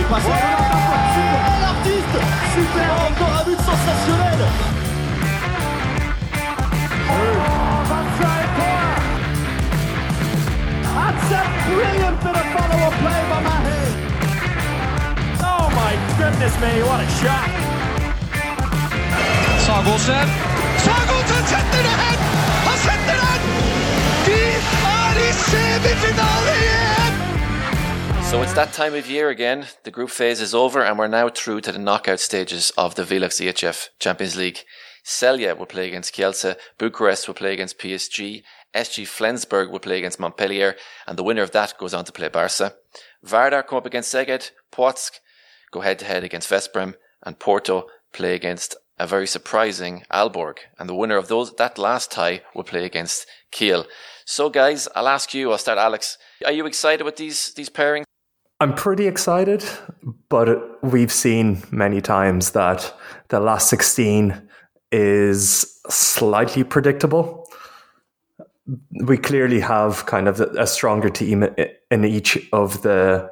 passe super, l'artiste, super, encore un but sensationnel. That's a brilliant bit of follow-up play by Mahe. Oh my goodness me, what a shot. Sagosen setter det hen! Han setter den! De i semifinale igjen! So it's that time of year again. The group phase is over and we're now through to the knockout stages of the Velux EHF Champions League. Celje will play against Kielce, Bucharest will play against PSG, SG Flensburg will play against Montpellier, and the winner of that goes on to play Barca. Vardar come up against Szeged, Płock go head-to-head against Veszprém, and Porto play against a very surprising Aalborg, and the winner of that last tie will play against Kiel. So guys, I'll ask you, I'll start Alex, are you excited with these pairings? I'm pretty excited, but we've seen many times that the last 16 is slightly predictable. We clearly have kind of a stronger team in each of the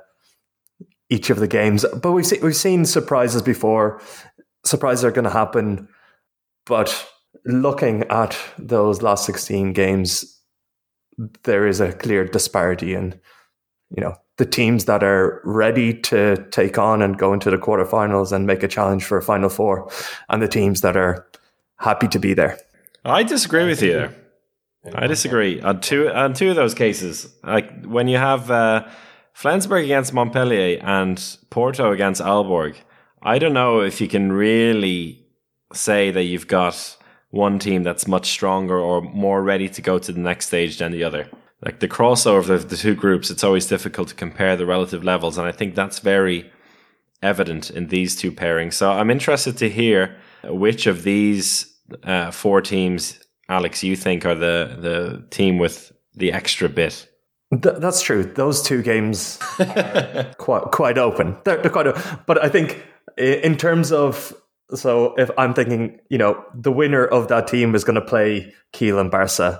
games, but we've seen surprises before. Surprises are going to happen, but looking at those last 16 games, there is a clear disparity in, the teams that are ready to take on and go into the quarterfinals and make a challenge for a Final Four, and the teams that are happy to be there. I disagree with you there. I disagree on two of those cases. Like when you have Flensburg against Montpellier and Porto against Aalborg, I don't know if you can really say that you've got one team that's much stronger or more ready to go to the next stage than the other. Like the crossover of the two groups, it's always difficult to compare the relative levels, and I think that's very evident in these two pairings. So I'm interested to hear which of these four teams, Alex, you think are the team with the extra bit. That's true. Those two games are quite open. They're quite open. But I think in terms of, so if I'm thinking, the winner of that team is going to play Kiel and Barca,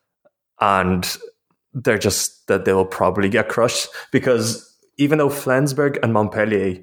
and they'll probably get crushed, because even though Flensburg and Montpellier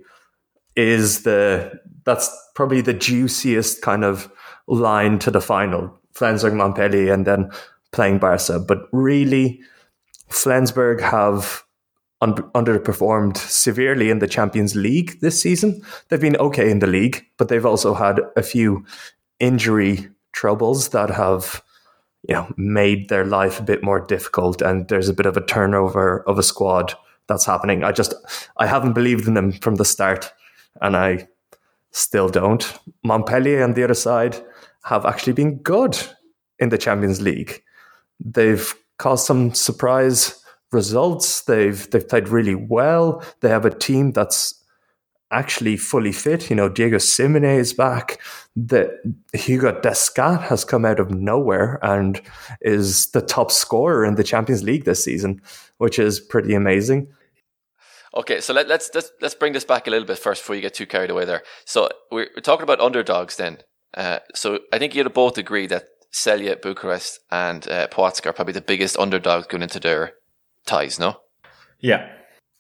that's probably the juiciest kind of line to the final, Flensburg, Montpellier, and then playing Barca. But really, Flensburg have underperformed severely in the Champions League this season. They've been okay in the league, but they've also had a few injury troubles that have made their life a bit more difficult, and there's a bit of a turnover of a squad that's happening. I haven't believed in them from the start, and I still don't. Montpellier on the other side have actually been good in the Champions League. They've caused some surprise results. They've played really well. They have a team that's actually fully fit. Diego Simone is back. Hugo Descat has come out of nowhere and is the top scorer in the Champions League this season, which is pretty amazing. Okay, so let's bring this back a little bit first before you get too carried away there. So we're talking about underdogs then. So I think you'd both agree that Celje, Bucharest and Płock are probably the biggest underdogs going into their ties, no? Yeah.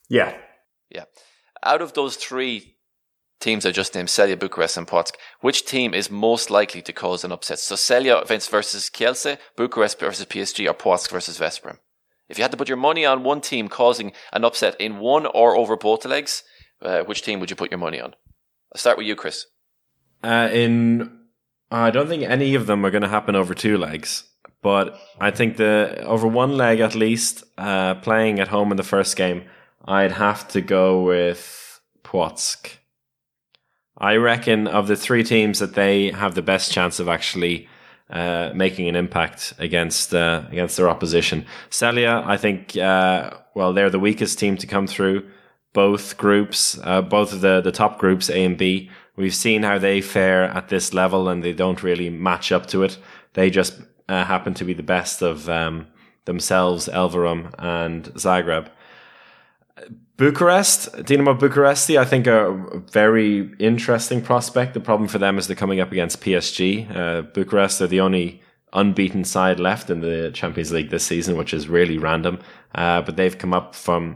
Out of those three teams I just named, Celje, Bucharest and Płock, which team is most likely to cause an upset? So Celje versus Kielce, Bucharest versus PSG, or Płock versus Veszprém? If you had to put your money on one team causing an upset in one or over both legs, which team would you put your money on? I'll start with you, Chris. I don't think any of them are going to happen over two legs, but I think over one leg at least, playing at home in the first game, I'd have to go with Płock. I reckon of the three teams that they have the best chance of actually making an impact against their opposition. Celje, I think, they're the weakest team to come through both groups, both of the top groups, A and B. We've seen how they fare at this level, and they don't really match up to it. They just happen to be the best of themselves, Elverum and Zagreb. Bucharest, Dinamo Bucuresti, I think are a very interesting prospect. The problem for them is they're coming up against PSG. Bucharest are the only unbeaten side left in the Champions League this season, which is really random. But they've come up from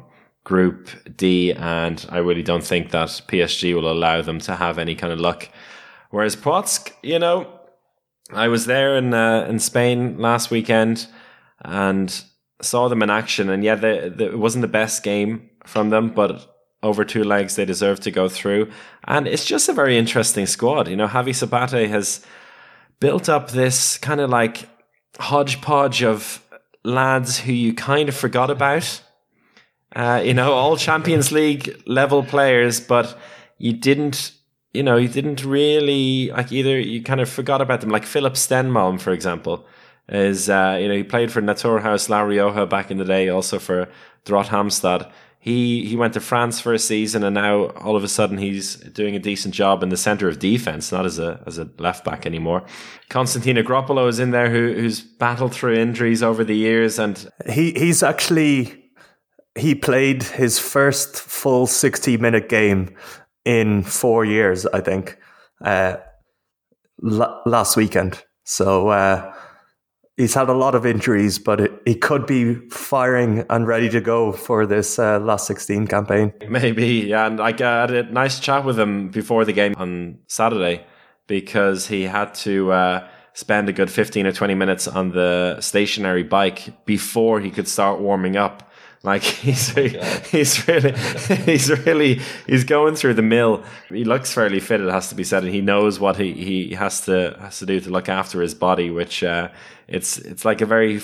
Group D, and I really don't think that PSG will allow them to have any kind of luck. Whereas Płock, I was there in Spain last weekend and saw them in action, and it wasn't the best game from them, but over 2 legs they deserve to go through. And it's just a very interesting squad. Javi Sabate has built up this kind of like hodgepodge of lads who you kind of forgot about. All Champions League level players, but you didn't really, like, either you kind of forgot about them. Like Philip Stenmalm, for example, is, he played for Naturhaus La Rioja back in the day, also for Drott Hamstad. He went to France for a season, and now all of a sudden he's doing a decent job in the centre of defence, not as a left back anymore. Konstantin Agropoulos is in there, who's battled through injuries over the years, and he played his first full 60-minute game in 4 years, I think, last weekend. So he's had a lot of injuries, but he could be firing and ready to go for this last 16 campaign. Maybe, yeah. And I had a nice chat with him before the game on Saturday, because he had to spend a good 15 or 20 minutes on the stationary bike before he could start warming up. Like he's going through the mill. He looks fairly fit, it has to be said, and he knows what he has to do to look after his body, which it's like a very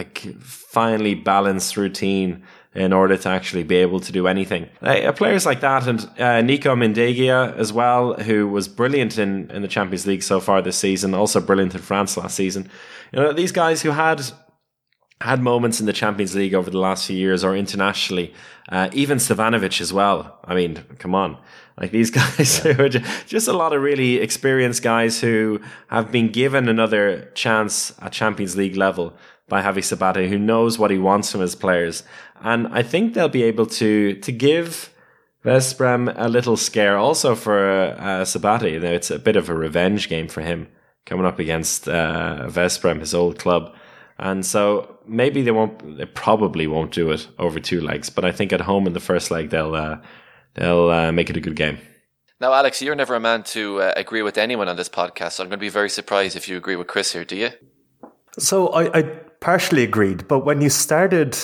finely balanced routine in order to actually be able to do anything. Players like that, and Nico Mindegia as well, who was brilliant in the Champions League so far this season, also brilliant in France last season. These guys who had moments in the Champions League over the last few years, or internationally, even Stevanovic as well. I mean, come on. Like, these guys who are just a lot of really experienced guys who have been given another chance at Champions League level by Javi Sabate, who knows what he wants from his players. And I think they'll be able to give Veszprem a little scare also for Sabate. It's a bit of a revenge game for him coming up against Veszprem, his old club. And so maybe they probably won't do it over 2 legs, but I think at home in the first leg they'll make it a good game. Now, Alex, you're never a man to agree with anyone on this podcast, so I'm going to be very surprised if you agree with Chris here. Do you? So I partially agreed, but when you started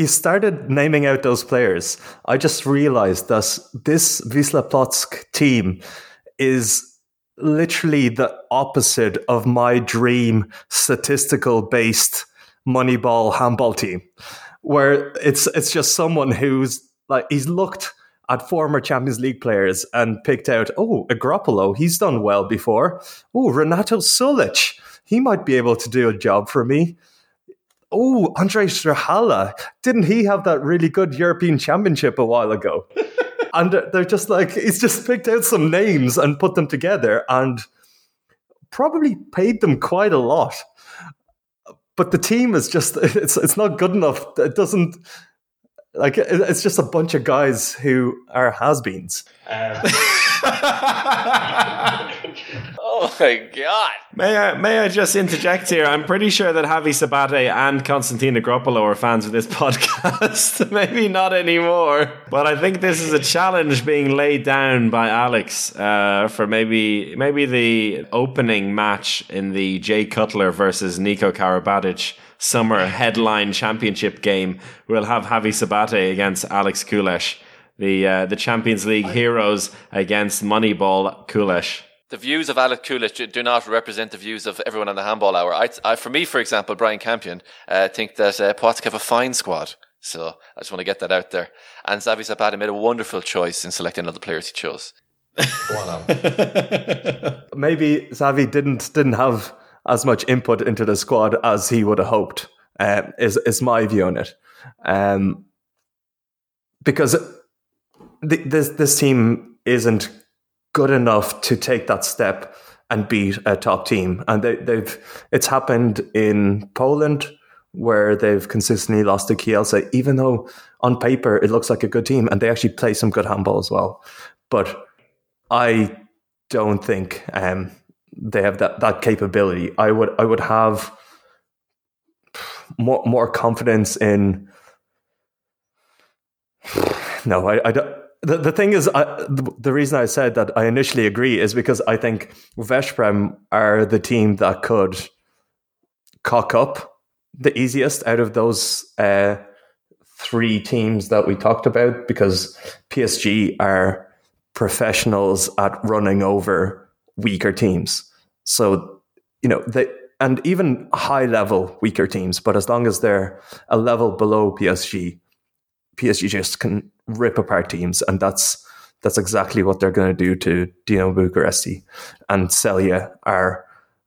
naming out those players, I just realized that this Wisła Płock team is literally the opposite of my dream statistical-based Moneyball handball team, where it's just someone who's like, he's looked at former Champions League players and picked out, Agropoulos, he's done well before. Renato Sulic, he might be able to do a job for me. Andrej Strahala, didn't he have that really good European Championship a while ago? And they're just like, he's just picked out some names and put them together and probably paid them quite a lot. But the team is just, it's not good enough. It doesn't, like, it's just a bunch of guys who are has-beens. Oh my God. May I just interject here? I'm pretty sure that Javi Sabate and Konstantin Agropoulos are fans of this podcast. Maybe not anymore. But I think this is a challenge being laid down by Alex for maybe the opening match in the Jay Cutler versus Niko Karabatic summer headline championship game. We'll have Javi Sabate against Alex Kulesh. The Champions League heroes against Moneyball Kulesh. The views of Alex Kulic do not represent the views of everyone on the Handball Hour. I for me, for example, Brian Campion, think that Płock have a fine squad. So I just want to get that out there. And Xavi Zapata made a wonderful choice in selecting all the players he chose. Maybe Xavi didn't have as much input into the squad as he would have hoped, is my view on it. Because this team isn't good enough to take that step and beat a top team, and it's happened in Poland where they've consistently lost to Kielce, even though on paper it looks like a good team, and they actually play some good handball as well. But I don't think they have that capability. I would have more confidence in No, I don't. The thing is, the reason I said that I initially agree is because I think Veszprem are the team that could cock up the easiest out of those three teams that we talked about, because PSG are professionals at running over weaker teams. So, and even high level weaker teams, but as long as they're a level below PSG just can rip apart teams, and that's exactly what they're going to do to Dinamo Bucuresti. And Celje are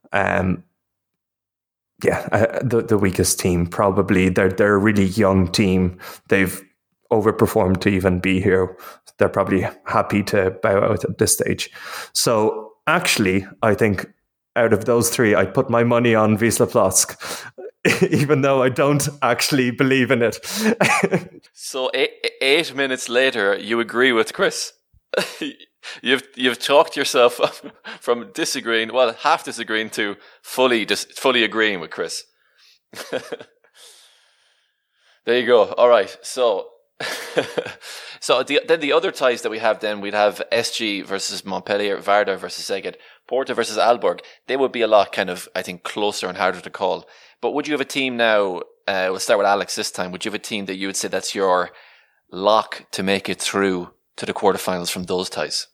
the weakest team, probably. They're a really young team. They've overperformed to even be here. They're probably happy to bow out at this stage. So actually, I think out of those three, I'd put my money on Wisła Płock, even though I don't actually believe in it. So 8 minutes later, you agree with Chris. You've talked yourself from disagreeing, well, half disagreeing, to fully agreeing with Chris. There you go. All right. So then the other ties that we have, then we'd have SG versus Montpellier, Vardar versus Szeged, Porto versus Aalborg. They would be a lot kind of, I think, closer and harder to call. But would you have a team now? We'll start with Alex this time. Would you have a team that you would say that's your lock to make it through to the quarterfinals from those ties?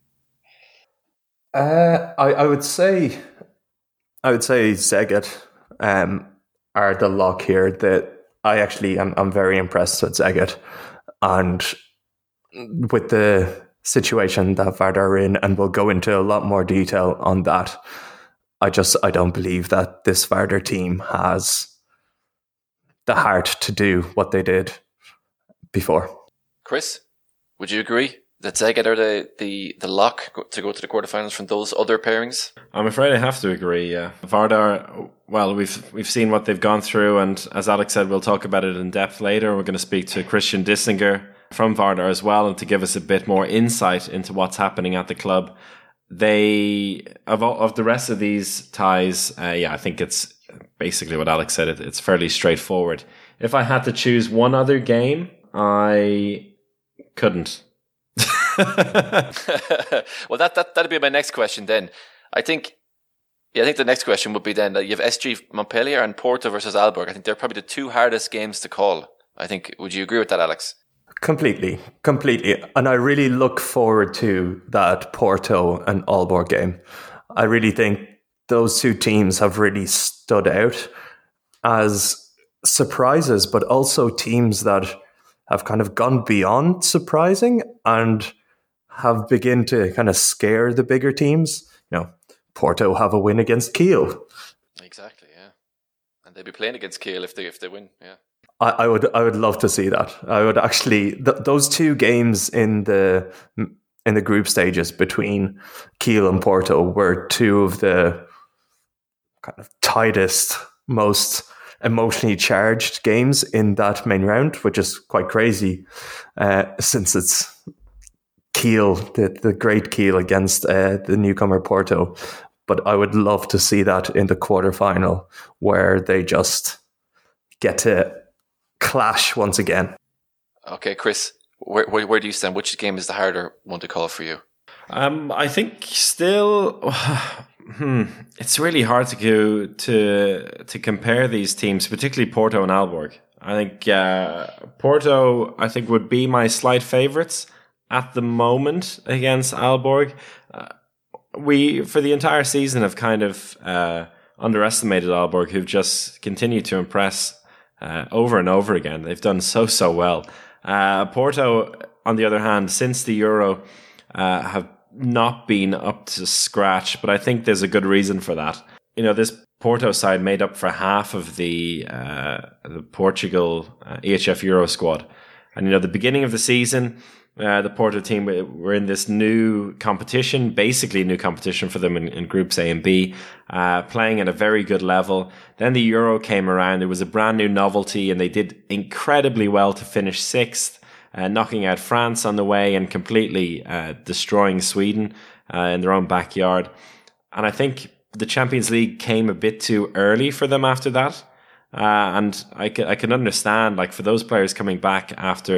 I would say Szeged are the lock here. That I actually I'm very impressed with Szeged, and with the situation that Vardar are in, and we'll go into a lot more detail on that. I don't believe that this Vardar team has the heart to do what they did before. Chris, would you agree that Szeged are the lock to go to the quarterfinals from those other pairings? I'm afraid I have to agree, yeah. Vardar, well, we've seen what they've gone through, and as Alex said, we'll talk about it in depth later. We're going to speak to Christian Dissinger from Vardar as well, and to give us a bit more insight into what's happening at the club. They, of the rest of these ties, I think it's basically what Alex said. It's fairly straightforward. If I had to choose one other game, I couldn't. Well, that'd be my next question then. I think the next question would be then that you have SG Montpellier and Porto versus Aalborg. I think they're probably the two hardest games to call. I think, would you agree with that, Alex? Completely. And I really look forward to that Porto and Aalborg game. I really think those two teams have really stood out as surprises, but also teams that have kind of gone beyond surprising and have begun to kind of scare the bigger teams. Porto have a win against Kiel. Exactly, yeah. And they'd be playing against Kiel if they win, yeah. I would love to see that. I would actually those two games in the group stages between Kiel and Porto were two of the kind of tightest, most emotionally charged games in that main round, which is quite crazy since it's Kiel, the great Kiel against the newcomer Porto. But I would love to see that in the quarterfinal where they just get to clash once again. Okay, Chris, where do you stand? Which game is the harder one to call for you? I think still, it's really hard to compare these teams, particularly Porto and Aalborg. I think Porto, would be my slight favourites at the moment against Aalborg. We, for the entire season, have kind of underestimated Aalborg, who've just continued to impress over and over again. They've done so well. Porto, on the other hand, since the Euro, have not been up to scratch, but I think there's a good reason for that. This Porto side made up for half of the Portugal EHF Euro squad. And, the beginning of the season, the Porto team were in this new competition, basically a new competition for them in Groups A and B, playing at a very good level. Then the Euro came around. It was a brand new novelty, and they did incredibly well to finish sixth, knocking out France on the way and completely destroying Sweden in their own backyard. And I think the Champions League came a bit too early for them after that. And I can understand, for those players coming back after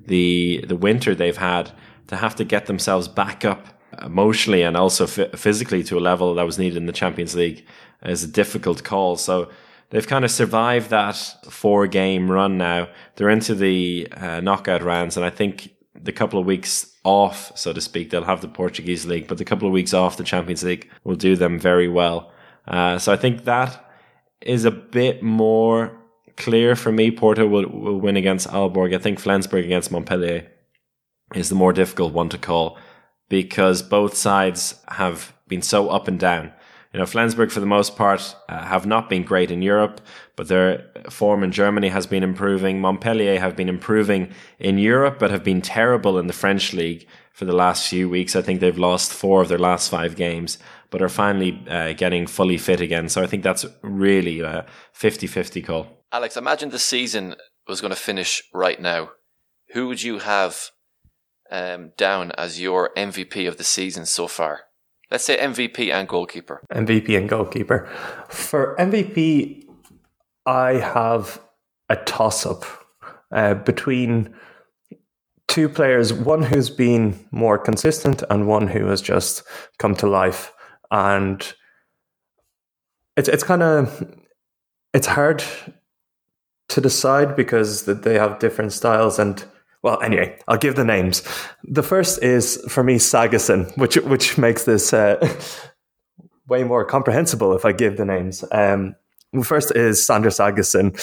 the winter they've had, to have to get themselves back up emotionally and also physically to a level that was needed in the Champions League is a difficult call. So they've kind of survived that 4-game run now. They're into the knockout rounds, and I think the couple of weeks off, so to speak, they'll have the Portuguese league, but the couple of weeks off the Champions League will do them very well. So I think that is a bit more clear for me. Porto will win against Aalborg. I think Flensburg against Montpellier is the more difficult one to call, because both sides have been so up and down. Flensburg, for the most part, have not been great in Europe, but their form in Germany has been improving. Montpellier have been improving in Europe, but have been terrible in the French league for the last few weeks. I think they've lost 4 of their last 5 games, but are finally getting fully fit again. So I think that's really a 50-50 call. Alex, imagine the season was going to finish right now. Who would you have down as your MVP of the season so far? Let's say MVP and goalkeeper. MVP and goalkeeper. For MVP, I have a toss-up between 2 players, one who's been more consistent and one who has just come to life. And it's hard to decide because they have different styles. And well, anyway, I'll give the names. The first is, for me, Sagosen, which makes this way more comprehensible if I give the names. First is Sander Sagosen,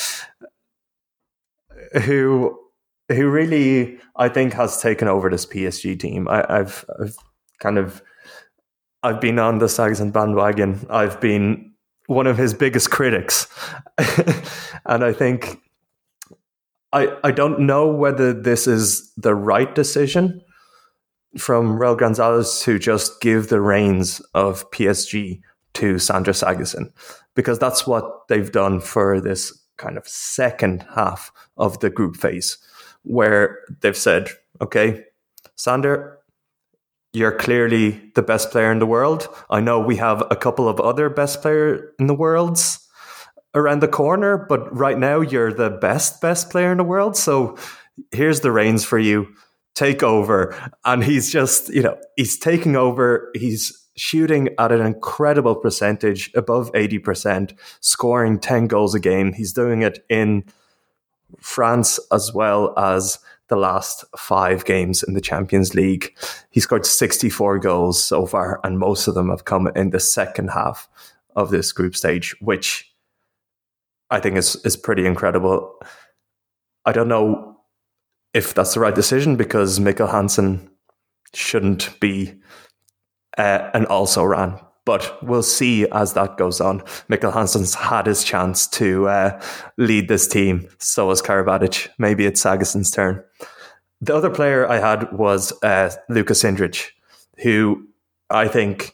who really, I think, has taken over this PSG team. I've been on the Sagosen bandwagon. I've been one of his biggest critics. And I think I don't know whether this is the right decision from Raul Gonzalez to just give the reins of PSG to Sander Sagosen, because that's what they've done for this kind of second half of the group phase, where they've said, okay, Sander, you're clearly the best player in the world. I know we have a couple of other best player in the worlds around the corner, but right now you're the best player in the world. So here's the reins for you. Take over. And he's just, he's taking over. He's shooting at an incredible percentage, above 80%, scoring 10 goals a game. He's doing it in France as well as the last 5 games in the Champions League. He scored 64 goals so far, and most of them have come in the second half of this group stage, which I think is pretty incredible. I don't know if that's the right decision, because Mikkel Hansen shouldn't be an also-ran. But we'll see as that goes on. Mikkel Hansen's had his chance to lead this team. So has Karabatic. Maybe it's Sagosen's turn. The other player I had was Luka Sindrich, who I think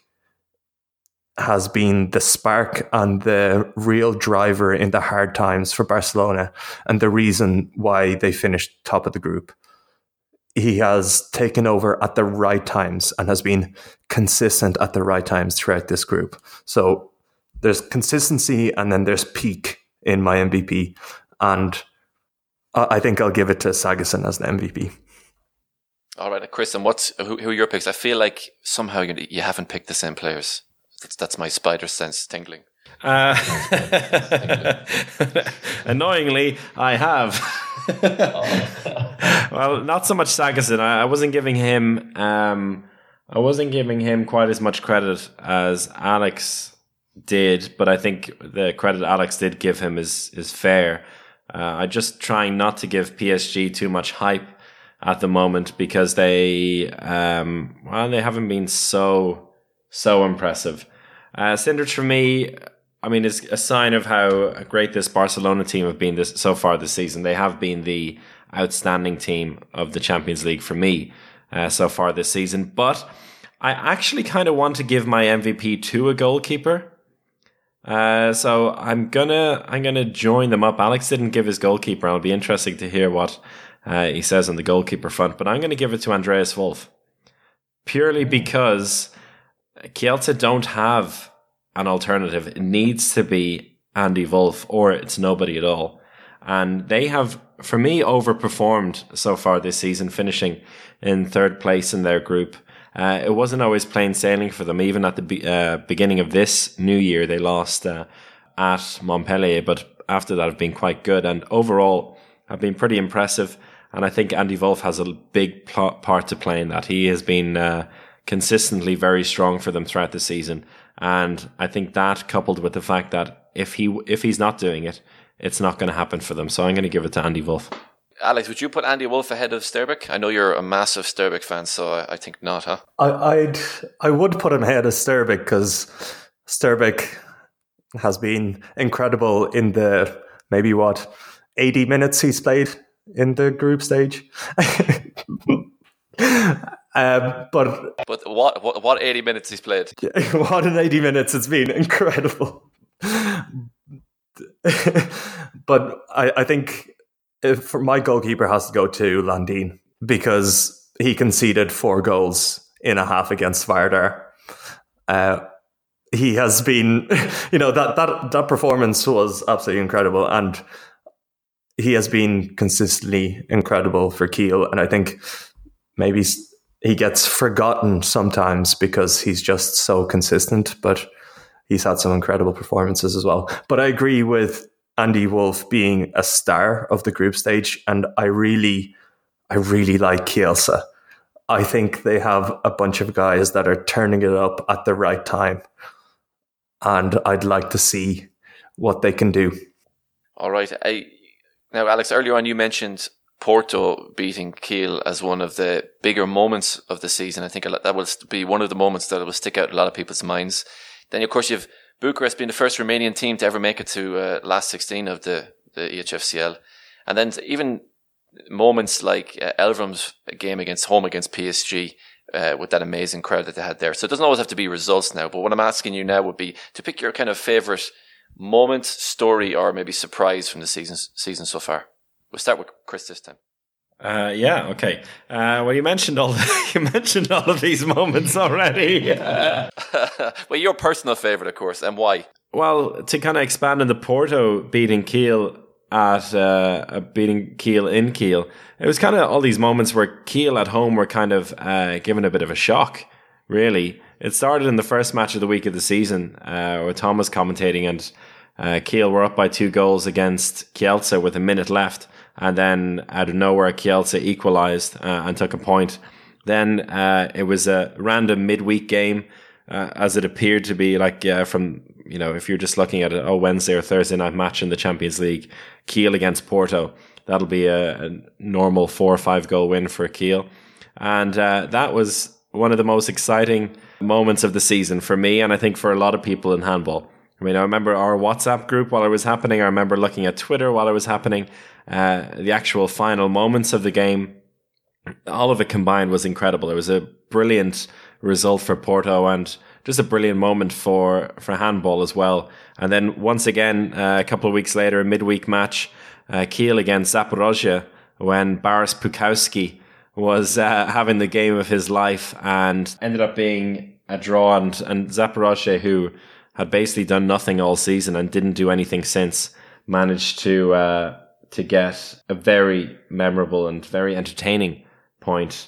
has been the spark and the real driver in the hard times for Barcelona, and the reason why they finished top of the group. He has taken over at the right times and has been consistent at the right times throughout this group. So there's consistency and then there's peak in my MVP. And I think I'll give it to Sagosen as the MVP. All right, Chris, and who are your picks? I feel like somehow you haven't picked the same players. That's my spider sense tingling. Annoyingly, I have. Well, not so much Sagosen. I wasn't giving him. I wasn't giving him quite as much credit as Alex did, but I think the credit Alex did give him is fair. I just trying not to give PSG too much hype at the moment, because they haven't been so impressive. Sindrich for me, I mean, is a sign of how great this Barcelona team have been so far this season. They have been the outstanding team of the Champions League for me so far this season. But I actually kind of want to give my MVP to a goalkeeper. So I'm gonna join them up. Alex didn't give his goalkeeper. It'll be interesting to hear what he says on the goalkeeper front. But I'm going to give it to Andreas Wolf, purely because Kielce don't have an alternative. It needs to be Andy Wolf, or it's nobody at all. And they have, for me, overperformed so far this season, finishing in third place in their group. It wasn't always plain sailing for them. Even at the beginning of this new year, they lost at Montpellier, but after that have been quite good. And overall, have been pretty impressive. And I think Andy Wolff has a big part to play in that. He has been consistently very strong for them throughout the season. And I think that, coupled with the fact that if he's not doing it, it's not going to happen for them. So I'm going to give it to Andy Wolff. Alex, would you put Andy Wolff ahead of Sterbik? I know you're a massive Sterbik fan, so I think not, huh? I would put him ahead of Sterbik because Sterbik has been incredible in the 80 minutes he's played in the group stage. But what 80 minutes he's played? What an 80 minutes, it's been incredible. But I think for my goalkeeper has to go to Landin because he conceded 4 goals in a half against Vardar. He has been, that performance was absolutely incredible, and he has been consistently incredible for Kiel. And I think maybe he gets forgotten sometimes because he's just so consistent, but he's had some incredible performances as well. But I agree with Andy Wolff being a star of the group stage, and I really like Kielce. I think they have a bunch of guys that are turning it up at the right time, and I'd like to see what they can do. All right. Now, Alex, earlier on you mentioned Porto beating Kiel as one of the bigger moments of the season. I think that will be one of the moments that will stick out in a lot of people's minds. Then, of course, you've Bucharest being the first Romanian team to ever make it to last 16 of the EHFCL. And then even moments like Elverum's game against PSG with that amazing crowd that they had there. So it doesn't always have to be results now. But what I'm asking you now would be to pick your kind of favourite moment, story, or maybe surprise from the season so far. We'll start with Chris this time. Yeah, okay. Well, you mentioned all of these moments already. Well, your personal favourite, of course, and why? Well, to kind of expand on the Porto beating Kiel beating Kiel in Kiel, it was kind of all these moments where Kiel at home were kind of given a bit of a shock, really. It started in the first match of the week of the season, where Tom was commentating, and Kiel were up by 2 goals against Kielce with a minute left. And then out of nowhere, Kielce equalised and took a point. Then it was a random midweek game, as it appeared to be, from, if you're just looking at it, Wednesday or Thursday night match in the Champions League, Kiel against Porto. That'll be a normal 4 or 5 goal win for Kiel. And that was one of the most exciting moments of the season for me, and I think for a lot of people in handball. I mean, I remember our WhatsApp group while it was happening. I remember looking at Twitter while it was happening. The actual final moments of the game, all of it combined was incredible. It was a brilliant result for Porto and just a brilliant moment for handball as well. And then once again, a couple of weeks later, a midweek match, Kiel against Zaporozhye, when Boris Pukowski was having the game of his life and ended up being a draw. And Zaporozhye, who had basically done nothing all season and didn't do anything since, managed to get a very memorable and very entertaining point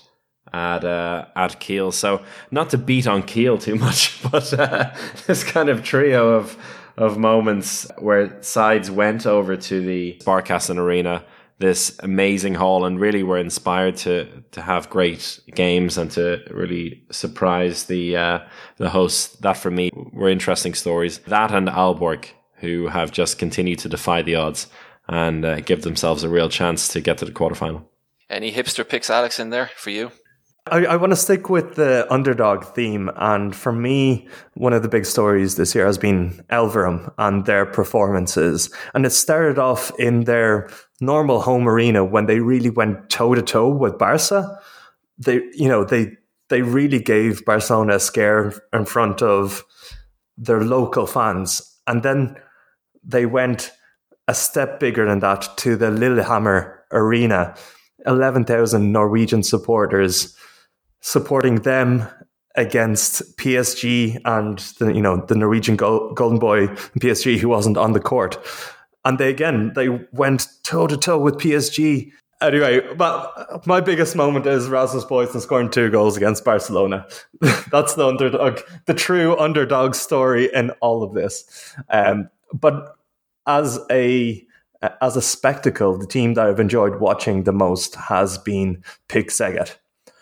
at Kiel. So not to beat on Kiel too much, but this kind of trio of moments where sides went over to the Sparkassen Arena, this amazing hall, and really were inspired to have great games and to really surprise the hosts. That for me were interesting stories. That and Aalborg, who have just continued to defy the odds and give themselves a real chance to get to the quarterfinal. Any hipster picks, Alex, in there for you? I want to stick with the underdog theme, and for me, one of the big stories this year has been Elverum and their performances. And it started off in their normal home arena when they really went toe-to-toe with Barca. They really gave Barcelona a scare in front of their local fans. And then they went a step bigger than that to the Lillehammer Arena. 11,000 Norwegian supporters supporting them against PSG and the Norwegian golden boy PSG who wasn't on the court. And they went toe to toe with PSG. Anyway, but my biggest moment is Rasmus Boysen scoring 2 goals against Barcelona. That's the underdog, the true underdog story in all of this. But as a spectacle, the team that I've enjoyed watching the most has been PIK Szeged.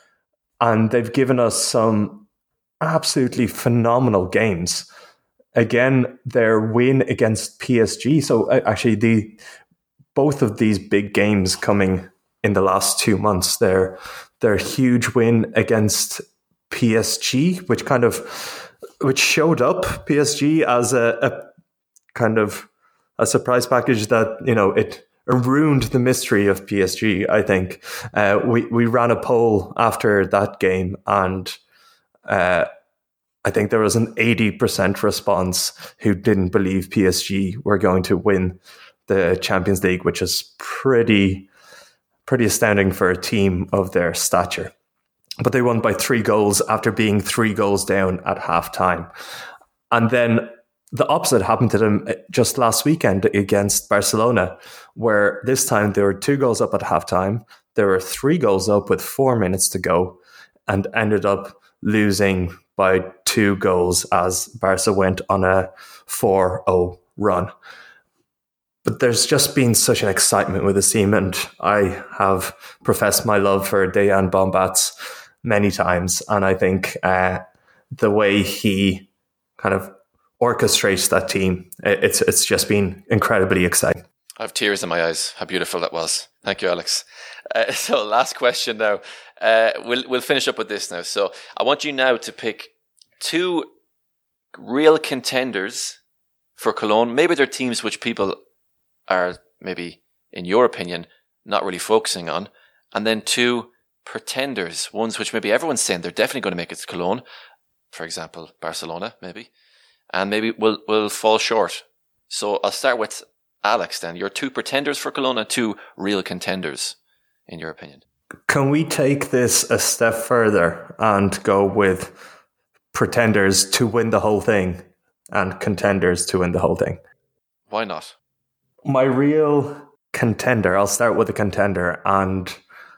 And they've given us some absolutely phenomenal games. Again, their win against PSG. So actually, both of these big games coming in the last 2 months, their huge win against PSG, which showed up PSG as a kind of a surprise package that, it ruined the mystery of PSG, I think. We ran a poll after that game, and I think there was an 80% response who didn't believe PSG were going to win the Champions League, which is pretty astounding for a team of their stature. But they won by 3 goals after being 3 goals down at halftime. And then the opposite happened to them just last weekend against Barcelona, where this time they were 2 goals up at halftime. There were 3 goals up with 4 minutes to go, and ended up losing by 2 goals as Barca went on a 4-0 run. But there's just been such an excitement with this team, and I have professed my love for Dejan Bombac many times, and I think the way he kind of orchestrates that team, it's just been incredibly exciting. I have tears in my eyes. How beautiful that was. Thank you, Alex. So last question now. We'll finish up with this now. So I want you now to pick 2 real contenders for Cologne. Maybe they're teams which people are, maybe in your opinion, not really focusing on. And then 2 pretenders, ones which maybe everyone's saying they're definitely going to make it to Cologne. For example, Barcelona, maybe. And maybe will fall short. So I'll start with Alex then. Your 2 pretenders for Cologne and 2 real contenders, in your opinion. Can we take this a step further and go with pretenders to win the whole thing and contenders to win the whole thing? Why not? My real contender, I'll start with a contender, and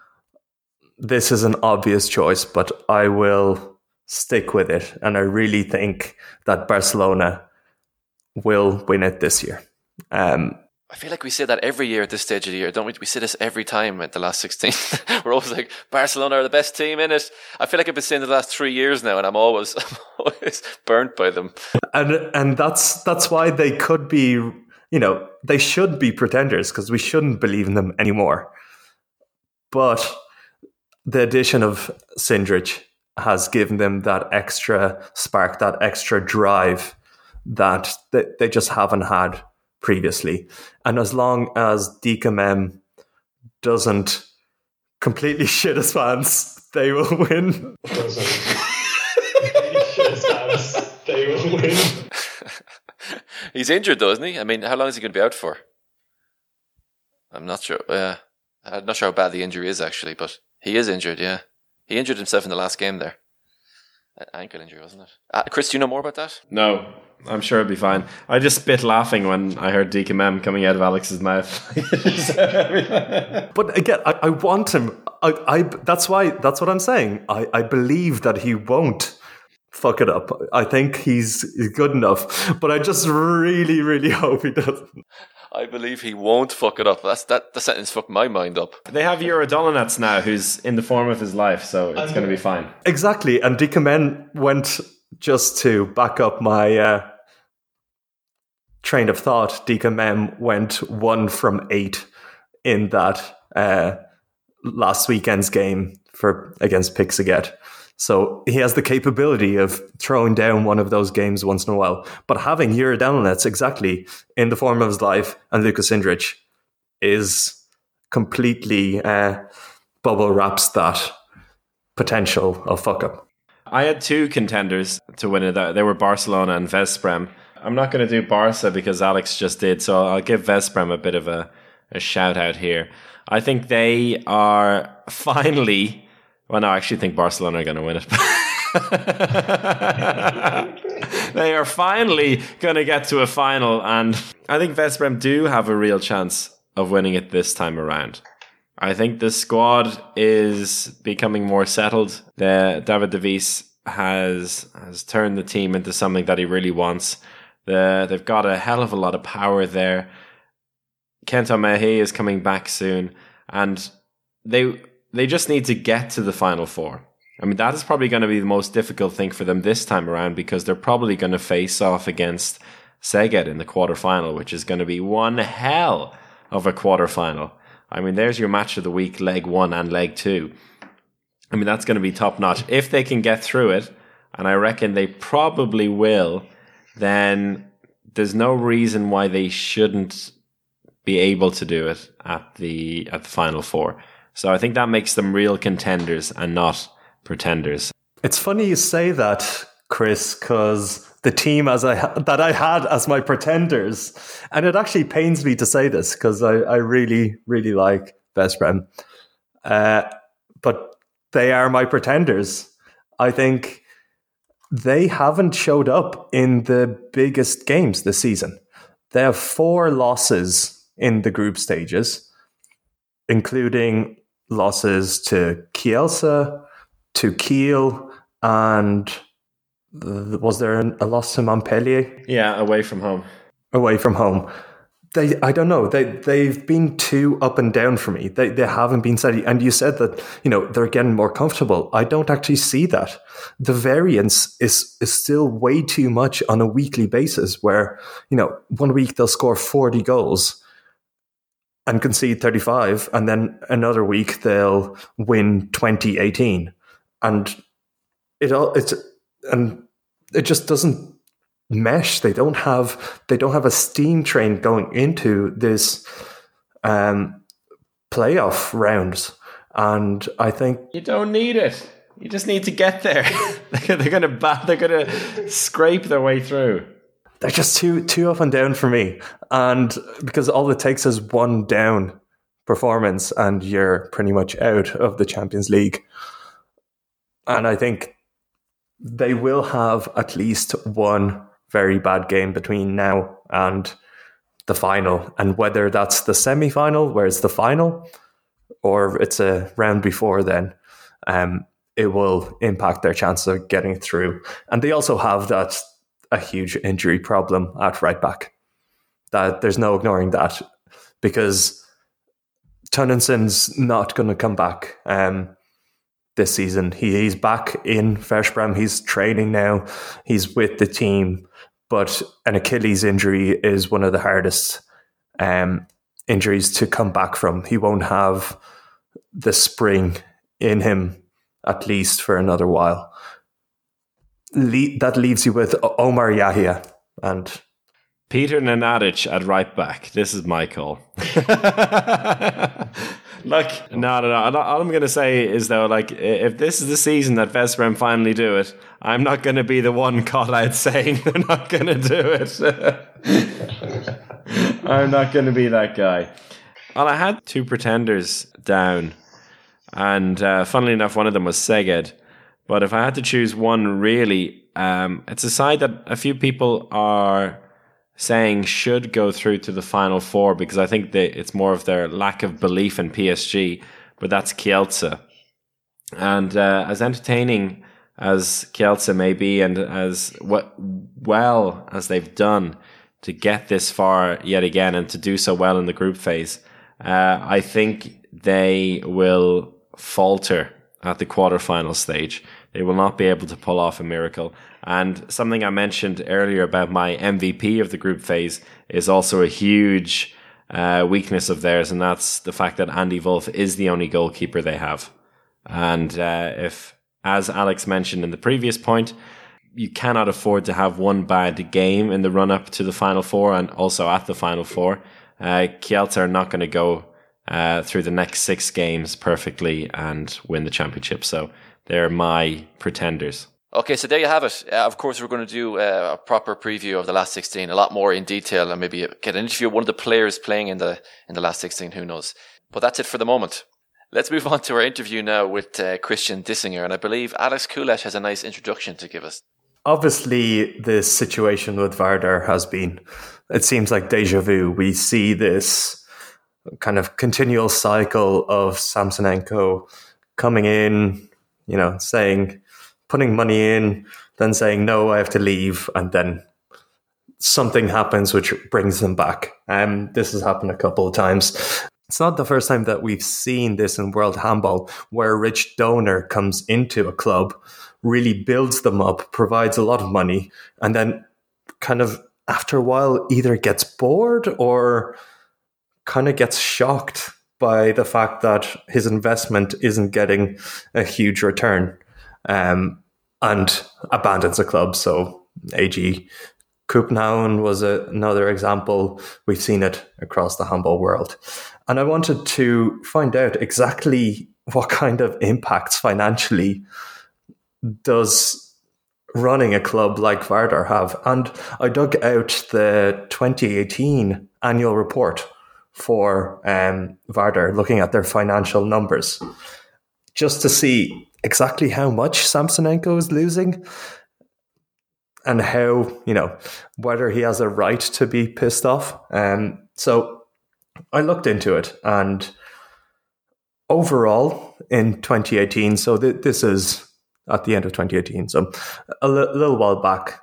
this is an obvious choice, but I will stick with it. And I really think that Barcelona will win it this year. I feel like we say that every year at this stage of the year, don't we? We say this every time at the last 16. We're always like, Barcelona are the best team in it. I feel like I've been saying it the last 3 years now, and I'm always burnt by them. And that's why they could be, they should be pretenders, because we shouldn't believe in them anymore. But the addition of Sindrich has given them that extra spark, that extra drive that they just haven't had previously. And as long as Dika Mem doesn't completely shit his pants, they will win. They will win. He's injured though, isn't he? I mean, how long is he going to be out for? I'm not sure. I'm not sure how bad the injury is actually, but he is injured, yeah. He injured himself in the last game there. Ankle injury, wasn't it? Chris, do you know more about that? No, I'm sure it'll be fine. I just spit laughing when I heard Dika Mem coming out of Alex's mouth. But again, I want him. That's what I'm saying. I believe that he won't fuck it up. I think he's good enough, but I just really, really hope he doesn't. I believe he won't fuck it up. The sentence fucked my mind up. They have Eurodolonets now, who's in the form of his life, so it's going to be fine. Exactly, and Dika Mem went, just to back up my train of thought, Dika Mem went 1 from 8 in that last weekend's game against PIK Szeged. So he has the capability of throwing down one of those games once in a while. But having Eurodolonets exactly in the form of his life and Lukas Sindrich is completely bubble wraps that potential of fuck up. I had 2 contenders to win it. They were Barcelona and Veszprém. I'm not going to do Barca because Alex just did, so I'll give Veszprém a bit of a shout out here. I think they are finally... Well, no, I actually think Barcelona are going to win it. They are finally going to get to a final, and I think West Brom do have a real chance of winning it this time around. I think the squad is becoming more settled. David de Vries has turned the team into something that he really wants. They've got a hell of a lot of power there. Kent O'Mahey is coming back soon, and they just need to get to the Final Four. I mean, that is probably going to be the most difficult thing for them this time around, because they're probably going to face off against Szeged in the quarterfinal, which is going to be one hell of a quarterfinal. I mean, there's your match of the week, leg 1 and leg 2. I mean, that's going to be top notch. If they can get through it, and I reckon they probably will, then there's no reason why they shouldn't be able to do it at the Final Four. So I think that makes them real contenders and not pretenders. It's funny you say that, Chris, because the team that I had as my pretenders, and it actually pains me to say this because I really, really like West Brom, but they are my pretenders. I think they haven't showed up in the biggest games this season. They have 4 losses in the group stages, including losses to Kielce, to Kiel, and was there a loss to Montpellier? Yeah, away from home. Away from home. I don't know. They've been too up and down for me. They haven't been steady. And you said that, they're getting more comfortable. I don't actually see that. The variance is still way too much on a weekly basis where, 1 week they'll score 40 goals and concede 35, and then another week they'll win 20-18. And it just doesn't mesh. They don't have a steam train going into this playoff rounds, and I think you don't need it. You just need to get there. They're gonna scrape their way through. They're just too up and down for me, and because all it takes is one down performance, and you're pretty much out of the Champions League. And I think they will have at least one very bad game between now and the final. And whether that's the semi-final, where it's the final, or it's a round before then, it will impact their chance of getting through. And they also have a huge injury problem at right back. That there's no ignoring that, because Tunnenson's not going to come back this season. He's back in West Brom. He's training now. He's with the team. But an Achilles injury is one of the hardest injuries to come back from. He won't have the spring in him, at least for another while. That leaves you with Omar Yahya and Peter Nenadic at right back. This is my call. Look, no. All I'm going to say is, though, if this is the season that West Brom finally do it, I'm not going to be the one caught out saying they're not going to do it. I'm not going to be that guy. Well, I had 2 pretenders down, and funnily enough, one of them was Szeged. But if I had to choose one, really, it's a side that a few people are saying should go through to the Final Four, because I think it's more of their lack of belief in PSG, but that's Kielce. And as entertaining as Kielce may be, and as well as they've done to get this far yet again and to do so well in the group phase, I think they will falter at the quarterfinal stage. They will not be able to pull off a miracle. And something I mentioned earlier about my MVP of the group phase is also a huge weakness of theirs, and that's the fact that Andy Wolf is the only goalkeeper they have. And if, as Alex mentioned in the previous point, you cannot afford to have one bad game in the run-up to the Final Four and also at the Final Four, Kielce are not going to go through the next 6 games perfectly and win the championship. So they're my pretenders. Okay, so there you have it. Of course, we're going to do a proper preview of the last 16, a lot more in detail, and maybe get an interview with one of the players playing in the last 16. Who knows? But that's it for the moment. Let's move on to our interview now with Christian Dissinger, and I believe Alex Kulesh has a nice introduction to give us. obviously this situation with Vardar has been, it seems like deja vu. We see this kind of continual cycle of Samsonenko coming in, saying, putting money in, then saying, no, I have to leave. And then something happens which brings them back. This has happened a couple of times. It's not the first time that we've seen this in World Handball, where a rich donor comes into a club, really builds them up, provides a lot of money, and then kind of after a while either gets bored or kind of gets shocked by the fact that his investment isn't getting a huge return, and abandons the club. So AG Kopenhagen was another example. We've seen it across the handball world. And I wanted to find out exactly what kind of impacts financially does running a club like Vardar have. And I dug out the 2018 annual report for Vardar, looking at their financial numbers, just to see exactly how much Samsonenko is losing and how, whether he has a right to be pissed off. So I looked into it, and overall in 2018, so this is at the end of 2018, so a little while back,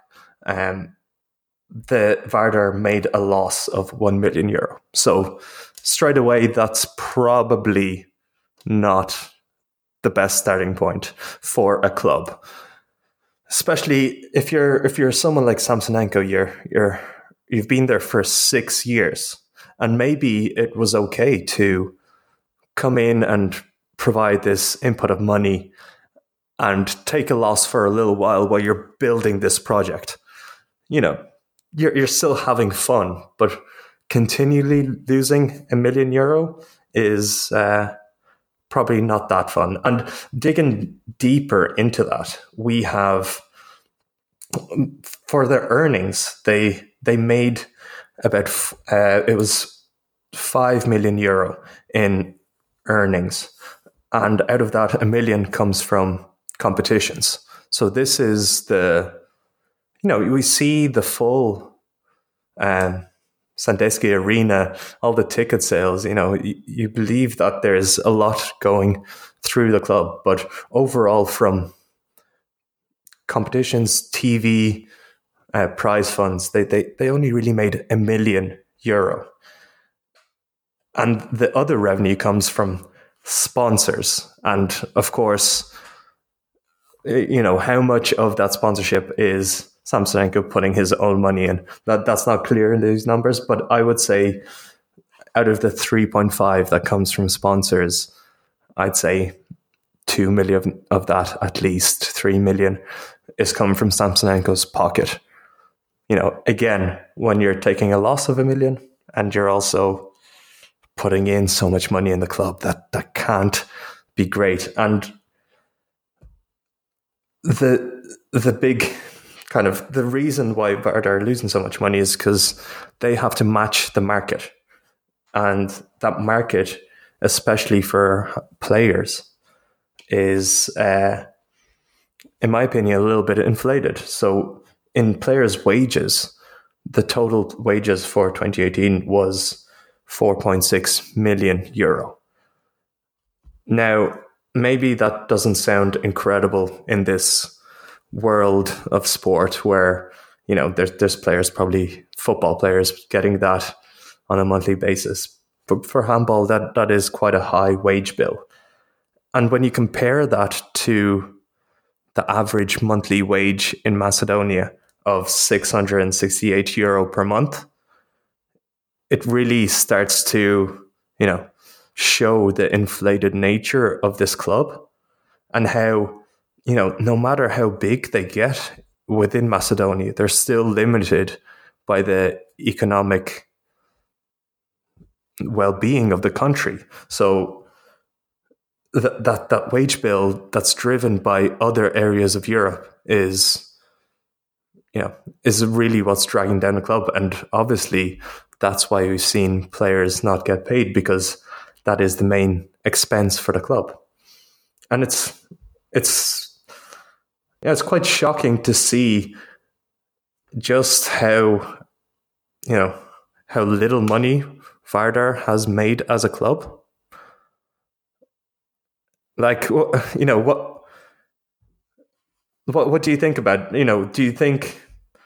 the Vardar made a loss of €1 million. So straight away, that's probably not the best starting point for a club. Especially if you're someone like Samsonenko, you've been there for 6 years, and maybe it was okay to come in and provide this input of money and take a loss for a little while you're building this project. You're still having fun, but continually losing €1 million is probably not that fun. And digging deeper into that, we have, for their earnings, they made about it was €5 million in earnings, and out of that, $1 million comes from competitions. So this is we see the full Sandusky Arena, all the ticket sales, you believe that there's a lot going through the club, but overall from competitions, TV, prize funds, they only really made €1 million. And the other revenue comes from sponsors. And of course, how much of that sponsorship is Samsonenko putting his own money in. That's not clear in these numbers, but I would say out of the 3.5 that comes from sponsors, I'd say 2 million of that, at least 3 million, is coming from Samsonenko's pocket. Again, when you're taking a loss of $1 million and you're also putting in so much money in the club, that can't be great. And the big kind of the reason why Vardar are losing so much money is because they have to match the market. And that market, especially for players, is, in my opinion, a little bit inflated. So in players' wages, the total wages for 2018 was €4.6 million. Now, maybe that doesn't sound incredible in this world of sport where, there's players, probably football players, getting that on a monthly basis. But for handball, that is quite a high wage bill. And when you compare that to the average monthly wage in Macedonia of €668 per month, it really starts to, show the inflated nature of this club and how, no matter how big they get within Macedonia, they're still limited by the economic well-being of the country. So that wage bill that's driven by other areas of Europe is really what's dragging down the club. And obviously that's why we've seen players not get paid, because that is the main expense for the club. And it's Yeah, it's quite shocking to see just how little money Vardar has made as a club. Like, what do you think about? Do you think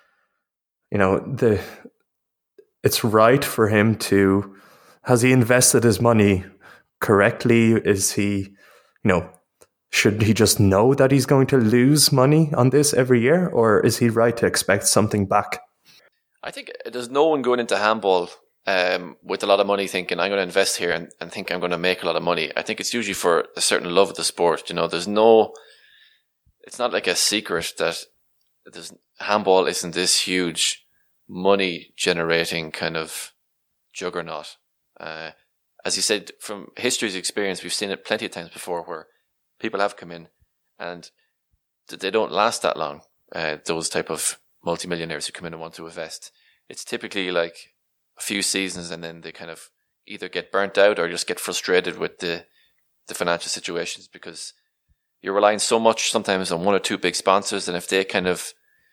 it's right for him to? Has he invested his money correctly? Is he, should he just know that he's going to lose money on this every year, or is he right to expect something back? I think there's no one going into handball with a lot of money thinking I'm going to invest here and think I'm going to make a lot of money. I think it's usually for a certain love of the sport. It's not like a secret that handball isn't this huge money generating kind of juggernaut. As you said, from history's experience, we've seen it plenty of times before where people have come in and they don't last that long. Those type of multimillionaires who come in and want to invest. It's typically like a few seasons and then they kind of either get burnt out or just get frustrated with the financial situations because you're relying so much sometimes on one or two big sponsors, and if they kind of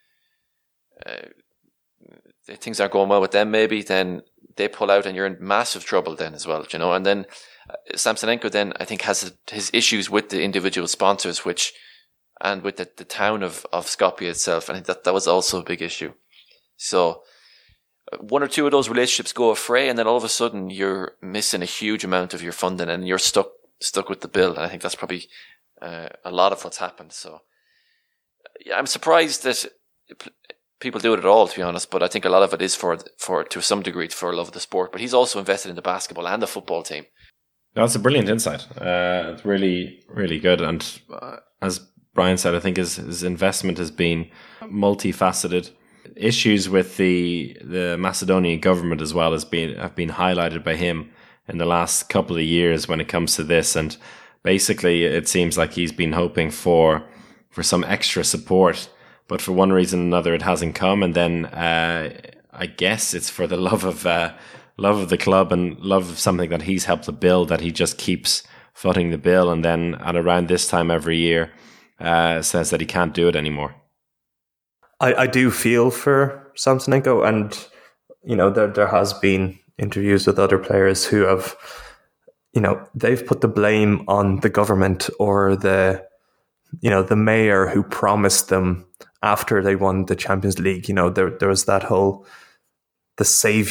things aren't going well with them maybe, then they pull out and you're in massive trouble then as well, and then Samsonenko then I think has his issues with the individual sponsors and with the town of Skopje itself, and I think that was also a big issue. So one or two of those relationships go afray and then all of a sudden you're missing a huge amount of your funding and you're stuck with the bill, and I think that's probably a lot of what's happened. So yeah, I'm surprised that people do it at all, to be honest, but I think a lot of it is for to some degree for love of the sport. But he's also invested in the basketball and the football team. That's a brilliant insight. It's really, really good. And as Brian said, I think his investment has been multifaceted. Issues with the Macedonian government as well have been highlighted by him in the last couple of years when it comes to this. And basically, it seems like he's been hoping for some extra support, but for one reason or another, it hasn't come. And then I guess it's for the love of the club and love of something that he's helped to build that he just keeps footing the bill. And then at around this time every year, says that he can't do it anymore. I do feel for Samsonenko, and there has been interviews with other players who have, they've put the blame on the government or the mayor who promised them after they won the Champions League. There was that whole the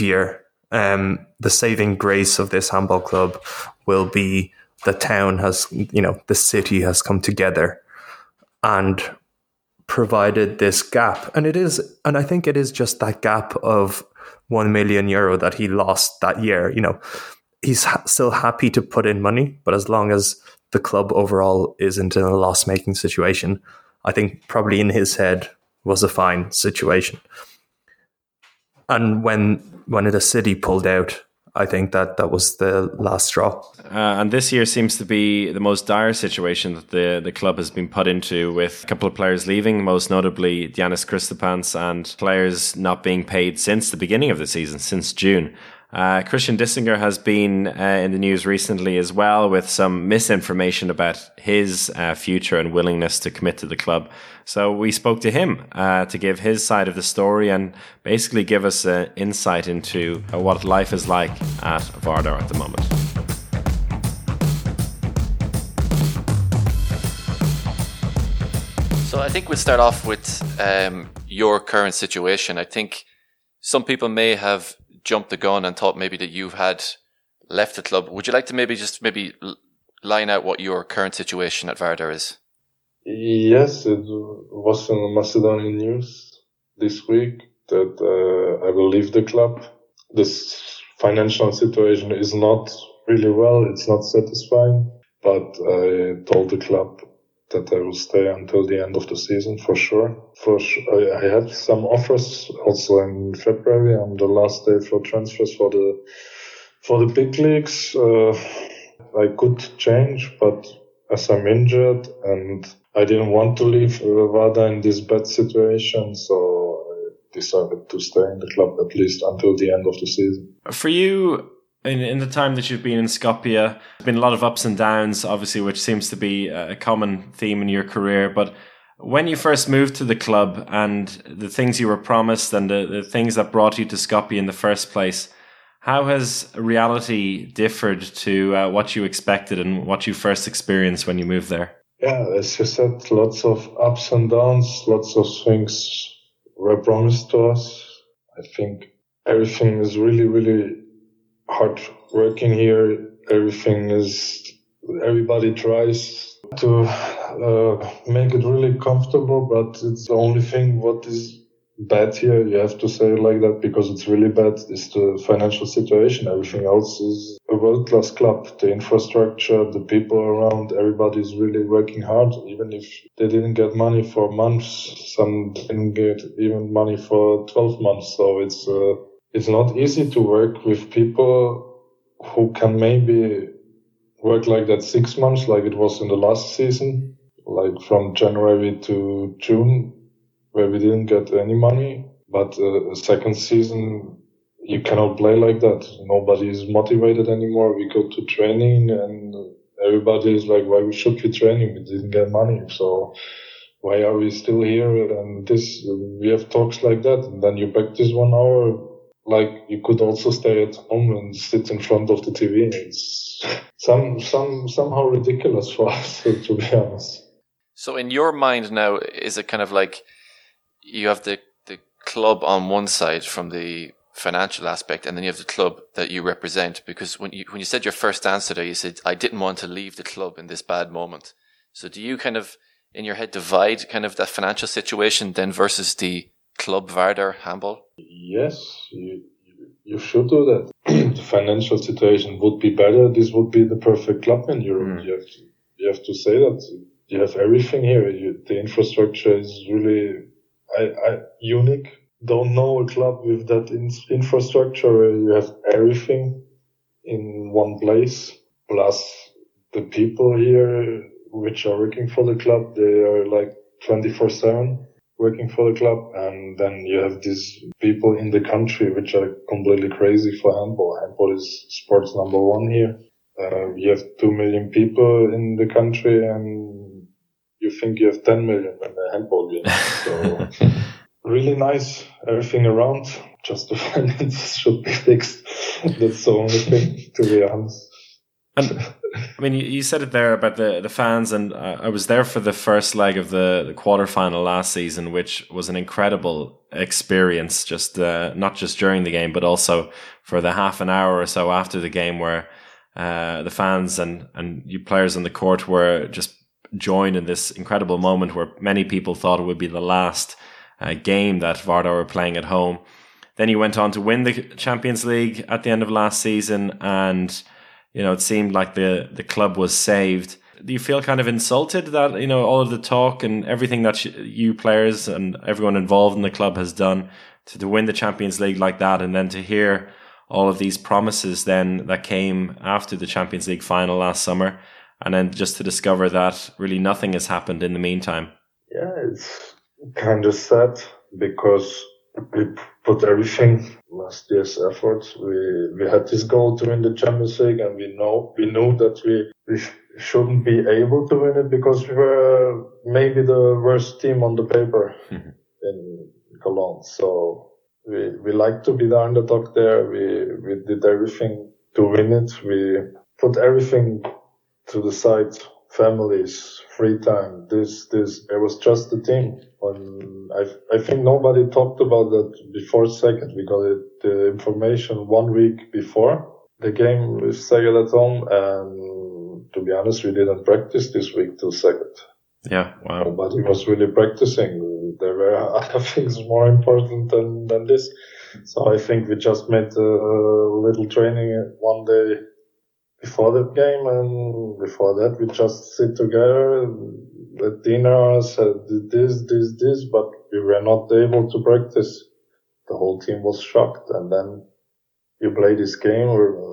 saving grace of this handball club will be the town has, the city has come together and provided this gap. And I think it is just that gap of €1 million that he lost that year. He's still happy to put in money, but as long as the club overall isn't in a loss-making situation, I think probably in his head was a fine situation. And when the city pulled out, I think that was the last straw. And this year seems to be the most dire situation that the club has been put into, with a couple of players leaving, most notably Giannis Kristapans, and players not being paid since the beginning of the season, since June. Christian Dissinger has been in the news recently as well, with some misinformation about his future and willingness to commit to the club. So we spoke to him to give his side of the story and basically give us an insight into what life is like at Vardar at the moment. So I think we'll start off with your current situation. I think some people may have jumped the gun and thought maybe that you had left the club. Would you like to maybe line out what your current situation at Vardar is? Yes, it was in the Macedonian news this week that I will leave the club. This financial situation is not really well. It's not satisfying, but I told the club that I will stay until the end of the season for sure. I had some offers also in February on the last day for transfers for the big leagues. I could change, but as I'm injured and I didn't want to leave Vardar in this bad situation, so I decided to stay in the club at least until the end of the season. For you, in the time that you've been in Skopje, there's been a lot of ups and downs, obviously, which seems to be a common theme in your career. But when you first moved to the club and the things you were promised and the things that brought you to Skopje in the first place, how has reality differed to what you expected and what you first experienced when you moved there? Yeah, as you said, lots of ups and downs, lots of things were promised to us. I think everything is really, really hard working here. Everybody tries to make it really comfortable, but it's the only thing what is bad here, you have to say it like that, because it's really bad, is the financial situation. Everything else is a world-class club. The infrastructure, the people around, everybody is really working hard, even if they didn't get money for months. Some didn't get even money for 12 months. So it's not easy to work with people who can maybe work like that 6 months, like it was in the last season, like from January to June, where we didn't get any money. But a second season, you cannot play like that. Nobody is motivated anymore. We go to training and everybody is like, why should we training? We didn't get money. So why are we still here? And we have talks like that. And then you practice 1 hour. Like you could also stay at home and sit in front of the TV. It's somehow ridiculous for us, to be honest. So in your mind now, is it kind of like you have the club on one side from the financial aspect, and then you have the club that you represent? Because when you said your first answer there, you said, I didn't want to leave the club in this bad moment. So do you kind of, in your head, divide kind of that financial situation then versus the club Vardar handball? Yes, you should do that. The financial situation would be better. This would be the perfect club in Europe. You have to say that. You have everything here. The infrastructure is really unique. Don't know a club with that infrastructure where you have everything in one place. Plus the people here which are working for the club, they are like 24/7 working for the club. And then you have these people in the country which are completely crazy for handball. Handball is sports number one here. You have 2 million people in the country and you think you have 10 million in the handball game. So really nice, everything around. Just the finances should be fixed. That's the only thing, to be honest. And I mean, you said it there about the fans, and I was there for the first leg of the quarterfinal last season, which was an incredible experience. Just not just during the game, but also for the half an hour or so after the game, where the fans and you players on the court were just joined in this incredible moment where many people thought it would be the last game that Vardar were playing at home. Then he went on to win the Champions League at the end of last season, and it seemed like the club was saved. Do you feel kind of insulted that all of the talk and everything that you players and everyone involved in the club has done to win the Champions League like that, and then to hear all of these promises then that came after the Champions League final last summer, and then just to discover that really nothing has happened in the meantime? Yeah, it's kind of sad because we put everything, last year's efforts. We had this goal to win the Champions League, and we knew that we shouldn't be able to win it because we were maybe the worst team on the paper in Cologne. So we like to be the underdog there. We did everything to win it. We put everything to the side. Families, free time, this. It was just the team. I think nobody talked about that before second. We got the information 1 week before the game with Szeged at home, and to be honest, we didn't practice this week till second. Yeah, wow. Nobody was really practicing. There were other things more important than this. So I think we just made a little training 1 day before the game, and before that we just sit together at dinner, said this, but we were not able to practice. The whole team was shocked, and then you play this game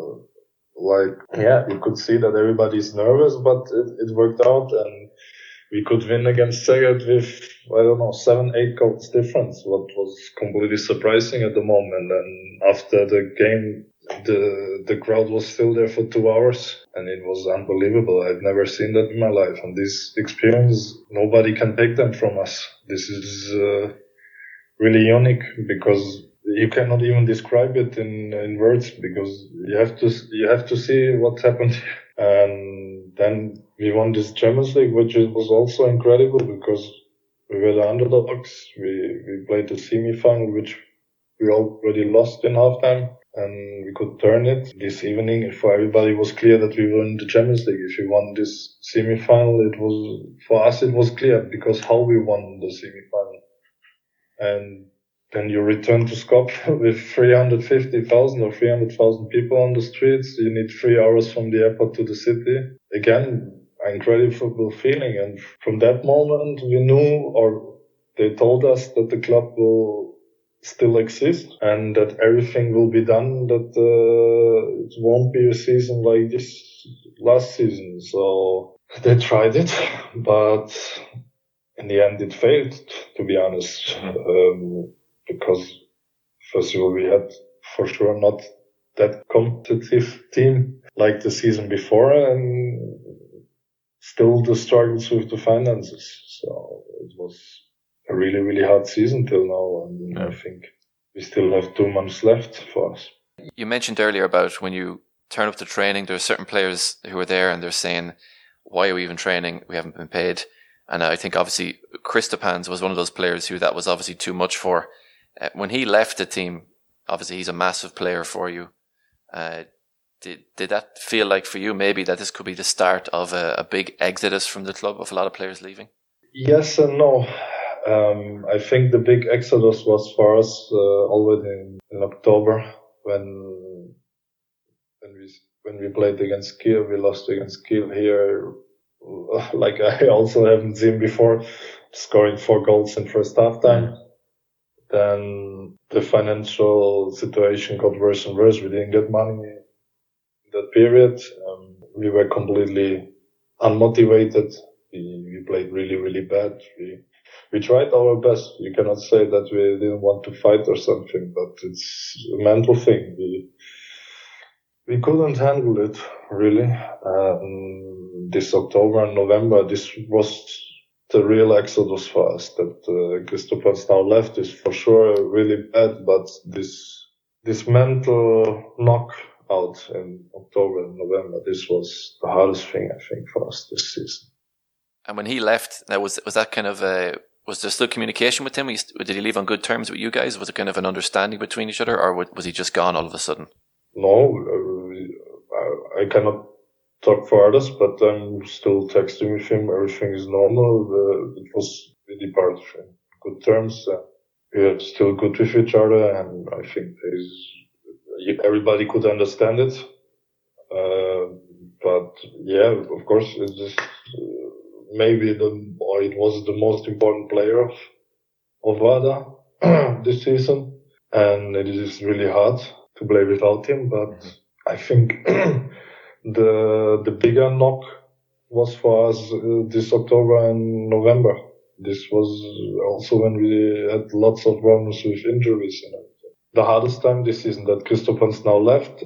you could see that everybody's nervous, but it worked out, and we could win against Szeged with, 7-8 goals difference, what was completely surprising at the moment. And after the game, the crowd was still there for 2 hours, and it was unbelievable. I've never seen that in my life, and this experience, nobody can take them from us. This is really unique, because you cannot even describe it in words, because you have to see what happened. And then we won this Champions League, which was also incredible, because we were the underdogs. We played the semi-final, which we already lost in halftime, and we could turn it this evening. For everybody, it was clear that we won the Champions League. If we won this semi-final, for us it was clear, because how we won the semi-final. And then you return to Skopje with 350,000 or 300,000 people on the streets. You need 3 hours from the airport to the city. Again, an incredible feeling. And from that moment, we knew, or they told us, that the club will still exist and that everything will be done, that it won't be a season like this last season. So they tried it, but in the end it failed, to be honest. Because first of all, we had for sure not that competitive team like the season before, and still the struggles with the finances. So it was a really, really hard season till now, and I think we still have 2 months left for us. You mentioned earlier about when you turn up to training, there are certain players who are there and they're saying, why are we even training? We haven't been paid. And I think obviously Kristopans was one of those players who that was obviously too much for. When he left the team, obviously he's a massive player for you. Did that feel like for you maybe that this could be the start of a big exodus from the club, of a lot of players leaving? Yes and no. I think the big exodus was for us already in October when we played against Kiel. We lost against Kiel here, like I also haven't seen before, scoring 4 goals in first halftime. Then the financial situation got worse and worse. We didn't get money in that period. We were completely unmotivated. We played really, really bad. We tried our best. You cannot say that we didn't want to fight or something, but it's a mental thing. We couldn't handle it, really. This October and November, this was the real exodus for us. That Kristopans now left is for sure really bad, but this mental knockout in October and November, this was the hardest thing, I think, for us this season. And when he left, was that kind of was there still communication with him? Did he leave on good terms with you guys? Was it kind of an understanding between each other, or was he just gone all of a sudden? No, I cannot talk for others, but I'm still texting with him. Everything is normal. It was really part of him. Good terms. We are still good with each other, and I think everybody could understand it. But yeah, of course, it's just maybe it was the most important player of Vardar this season, and it is really hard to play without him. But I think the bigger knock was for us this October and November. This was also when we had lots of problems with injuries and everything. The hardest time this season that Kristopans now left,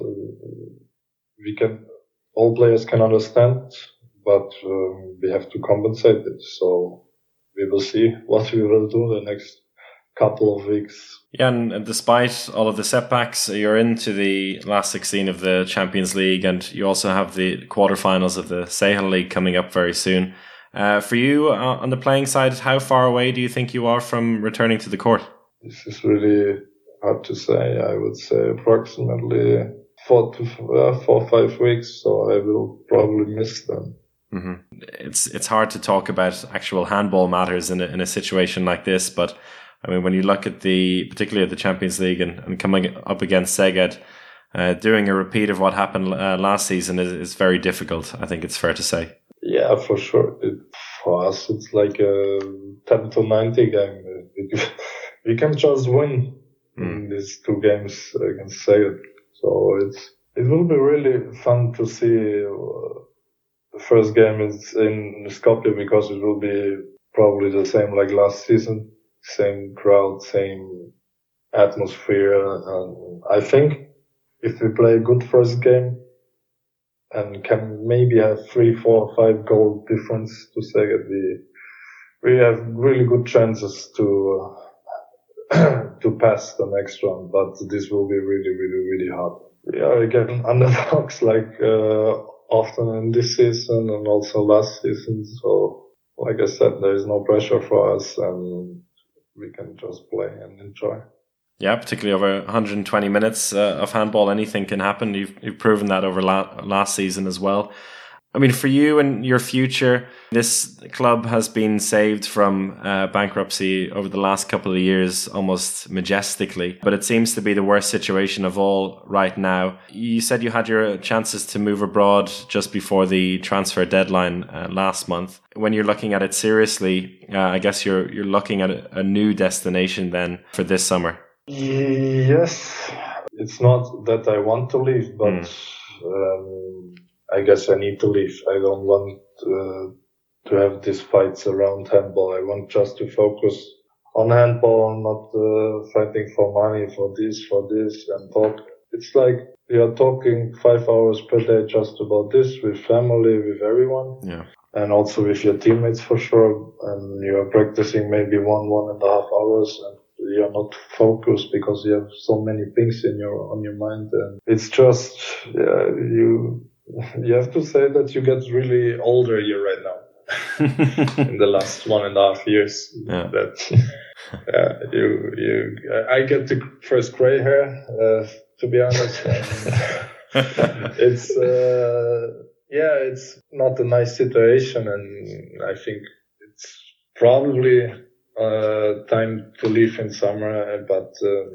all players can understand, but we have to compensate it. So we will see what we will do the next couple of weeks. Yeah, and despite all of the setbacks, you're into the last 16 of the Champions League, and you also have the quarterfinals of the Sahel League coming up very soon. For you, on the playing side, how far away do you think you are from returning to the court? This is really hard to say. I would say approximately 4 or 5 weeks, so I will probably miss them. Mm-hmm. It's hard to talk about actual handball matters in a situation like this, but I mean, when you look at particularly at the Champions League and coming up against Szeged, doing a repeat of what happened last season is very difficult. I think it's fair to say. Yeah, for sure. For us, it's like a 10-90 game. We can just win in these 2 games against Szeged. So it will be really fun to see. The first game is in Skopje because it will be probably the same like last season. Same crowd, same atmosphere. And I think if we play a good first game and can maybe have 3, 4, 5 goal difference to Szeged, we have really good chances to pass the next round, but this will be really, really, really hard. We are again underdogs like often in this season and also last season. So, like I said, there is no pressure for us and we can just play and enjoy. Yeah, particularly over 120 minutes of handball, anything can happen. You've proven that over last season as well. I mean, for you and your future, this club has been saved from bankruptcy over the last couple of years, almost majestically. But it seems to be the worst situation of all right now. You said you had your chances to move abroad just before the transfer deadline last month. When you're looking at it seriously, I guess you're looking at a new destination then for this summer. Yes, it's not that I want to leave, but I guess I need to leave. I don't want to have these fights around handball. I want just to focus on handball, not fighting for money, for this, and talk. It's like we are talking 5 hours per day just about this, with family, with everyone. Yeah. And also with your teammates for sure. And you are practicing maybe 1.5 hours and you're not focused because you have so many things on your mind. And it's just, you have to say that you get really older here right now. In the last 1.5 years. Yeah. I get the first gray hair, to be honest. It's not a nice situation, and I think it's probably time to leave in summer, but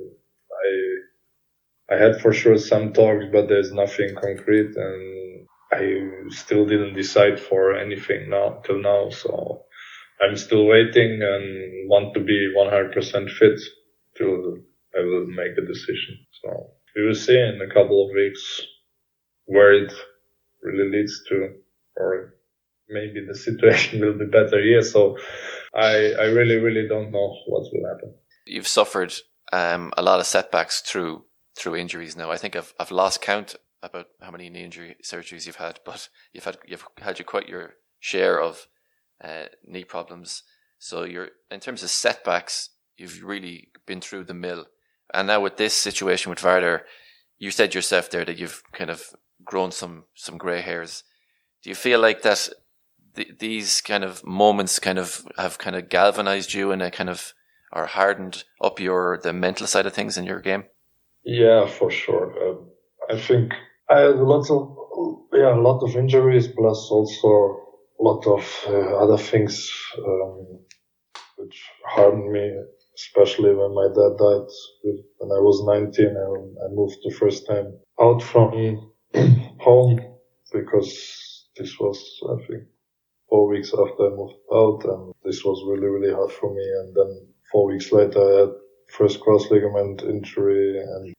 I had for sure some talks, but there's nothing concrete, and I still didn't decide for anything till now, so I'm still waiting and want to be 100% fit till I will make a decision. So we will see in a couple of weeks where it really leads to, or maybe the situation will be better here. So I really, really don't know what will happen. You've suffered a lot of setbacks through injuries now. I think I've lost count about how many knee injury surgeries you've had, but you've had quite your share of knee problems. So in terms of setbacks, you've really been through the mill. And now with this situation with Vardar, you said yourself there that you've kind of grown some grey hairs. Do you feel like that these kind of moments kind of have kind of galvanized you and kind of are hardened up the mental side of things in your game? Yeah, for sure. I think I had a lot of injuries, plus also a lot of other things which hardened me, especially when my dad died when I was 19 and I moved the first time out from home, because this was, I think, 4 weeks after I moved out, and this was really, really hard for me. And then 4 weeks later I had first cross ligament injury, and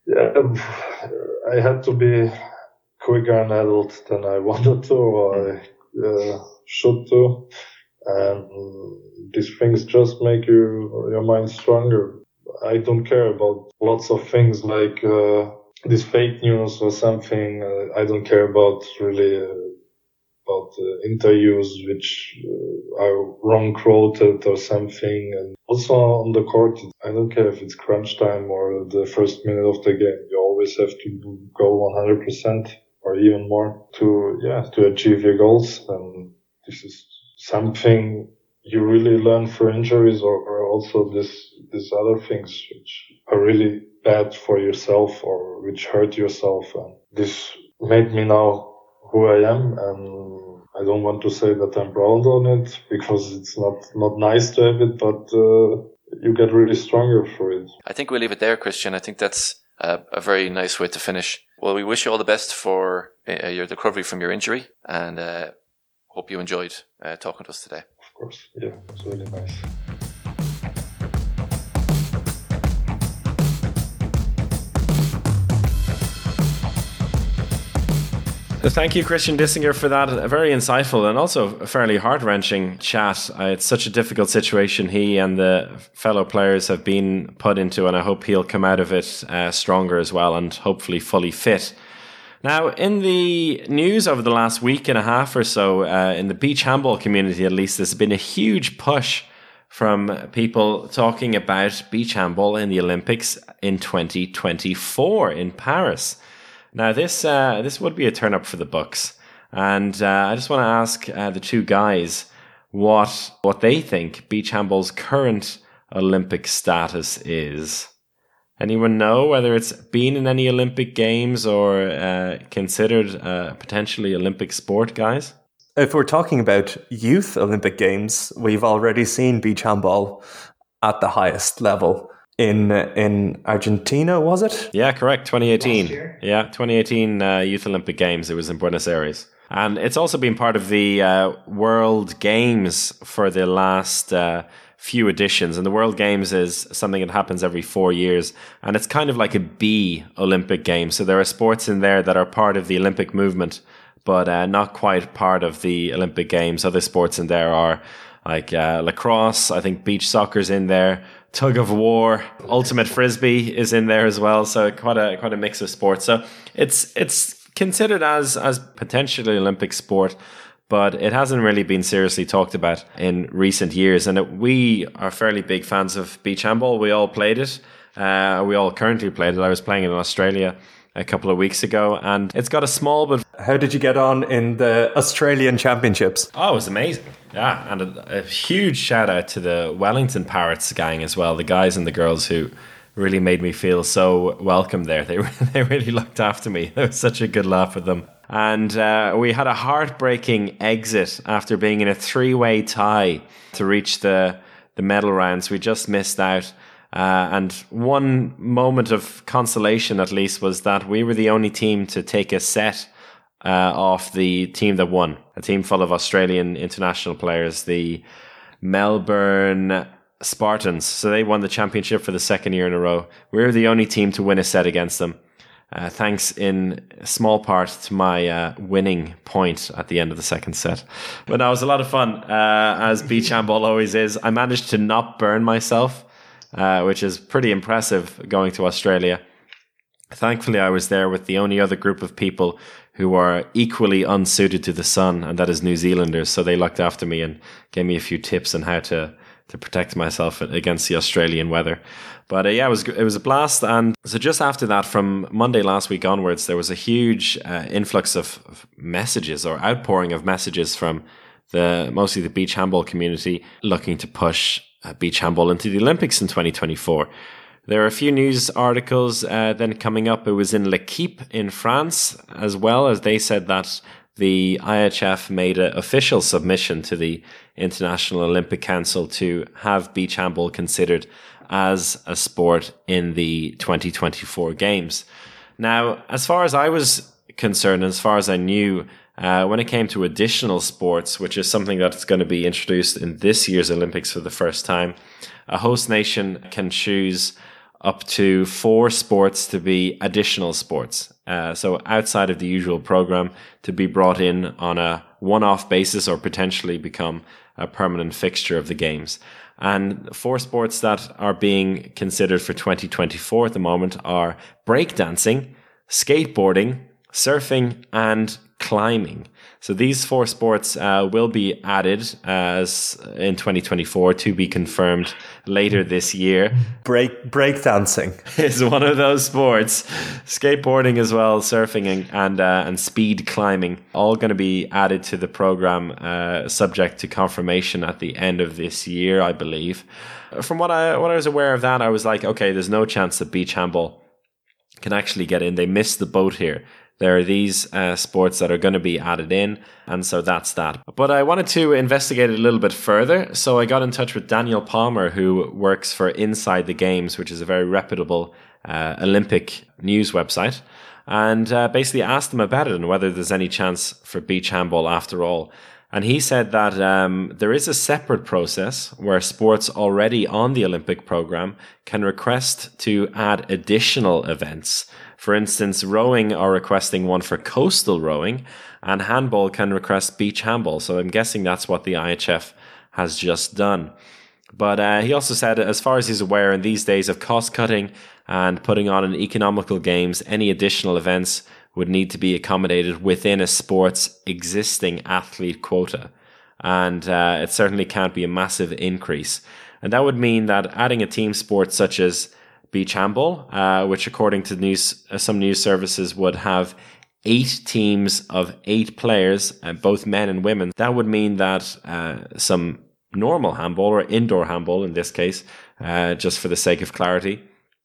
I had to be quicker an adult than I wanted to, or I should to. And these things just make your mind stronger. I don't care about lots of things like this fake news or something. I don't care about really about interviews which are wrong quoted or something. And also on the court, I don't care if it's crunch time or the first minute of the game. You always have to go 100% or even more to achieve your goals. And this is something you really learn through injuries, or also these other things which are really bad for yourself or which hurt yourself. And this made me now who I am, and I don't want to say that I'm proud on it because it's not nice to have it, but you get really stronger for it. I think we'll leave it there, Christian. I think that's a very nice way to finish. Well, we wish you all the best for your recovery from your injury, and hope you enjoyed talking to us today. Of course, yeah, it's really nice. Thank you, Christian Dissinger, for that. A very insightful and also a fairly heart-wrenching chat. It's such a difficult situation he and the fellow players have been put into, and I hope he'll come out of it stronger as well and hopefully fully fit. Now, in the news over the last week and a half or so, in the beach handball community at least, there's been a huge push from people talking about beach handball in the Olympics in 2024 in Paris. Now, this would be a turn up for the Bucks, and I just want to ask the two guys what they think beach handball's current Olympic status is. Anyone know whether it's been in any Olympic Games or considered potentially Olympic sport, guys? If we're talking about youth Olympic Games, we've already seen beach handball at the highest level. In Argentina, was it? Yeah, correct. 2018. Yeah, 2018 Youth Olympic Games. It was in Buenos Aires. And it's also been part of the World Games for the last few editions. And the World Games is something that happens every 4 years. And it's kind of like a B Olympic game. So there are sports in there that are part of the Olympic movement, but not quite part of the Olympic Games. Other sports in there are like lacrosse. I think beach soccer's in there. Tug of war, ultimate frisbee is in there as well. So quite a mix of sports. So it's considered as potentially Olympic sport, but it hasn't really been seriously talked about in recent years. And we are fairly big fans of beach handball. We all played it. We all currently played it. I was playing it in Australia a couple of weeks ago, and it's got a small but... How did you get on in the Australian Championships? Oh, it was amazing. Yeah, and a huge shout out to the Wellington Pirates gang as well, the guys and the girls who really made me feel so welcome there. They really looked after me. It was such a good laugh with them. And we had a heartbreaking exit after being in a 3-way tie to reach the medal rounds. We just missed out. And one moment of consolation, at least, was that we were the only team to take a set off the team that won. A team full of Australian international players, the Melbourne Spartans. So they won the championship for the second year in a row. We were the only team to win a set against them. Thanks in small part to my winning point at the end of the second set. But no, it was a lot of fun, as beach handball always is. I managed to not burn myself, which is pretty impressive going to Australia. Thankfully, I was there with the only other group of people who are equally unsuited to the sun, and that is New Zealanders. So they looked after me and gave me a few tips on how to protect myself against the Australian weather. But yeah, it was a blast. And so just after that, from Monday last week onwards, there was a huge influx of messages or outpouring of messages from mostly the beach handball community looking to push beach handball into the Olympics in 2024. There are a few news articles then coming up. It was in L'Équipe in France, as well as they said that the IHF made an official submission to the International Olympic Council to have beach handball considered as a sport in the 2024 Games. Now, as far as I was concerned, as far as I knew, when it came to additional sports, which is something that's going to be introduced in this year's Olympics for the first time, a host nation can choose up to 4 sports to be additional sports. So outside of the usual program, to be brought in on a one-off basis or potentially become a permanent fixture of the Games. And 4 sports that are being considered for 2024 at the moment are breakdancing, skateboarding, surfing, and climbing. So these 4 sports will be added as in 2024, to be confirmed later this year. Breakdancing is one of those sports. Skateboarding as well, surfing and speed climbing, all going to be added to the program, subject to confirmation at the end of this year, I believe. From what I was aware of that, I was like, okay, there's no chance that beach handball can actually get in. They missed the boat here. There are these sports that are going to be added in, and so that's that. But I wanted to investigate it a little bit further, so I got in touch with Daniel Palmer, who works for Inside the Games, which is a very reputable Olympic news website, and basically asked him about it and whether there's any chance for beach handball after all. And he said that there is a separate process where sports already on the Olympic program can request to add additional events For instance, rowing are requesting one for coastal rowing, and handball can request beach handball. So I'm guessing that's what the IHF has just done. But he also said, as far as he's aware, in these days of cost cutting and putting on an economical games, any additional events would need to be accommodated within a sport's existing athlete quota. And it certainly can't be a massive increase. And that would mean that adding a team sport such as beach handball, which according to some news services would have 8 teams of 8 players, both men and women, that would mean that some normal handball, or indoor handball in this case, just for the sake of clarity,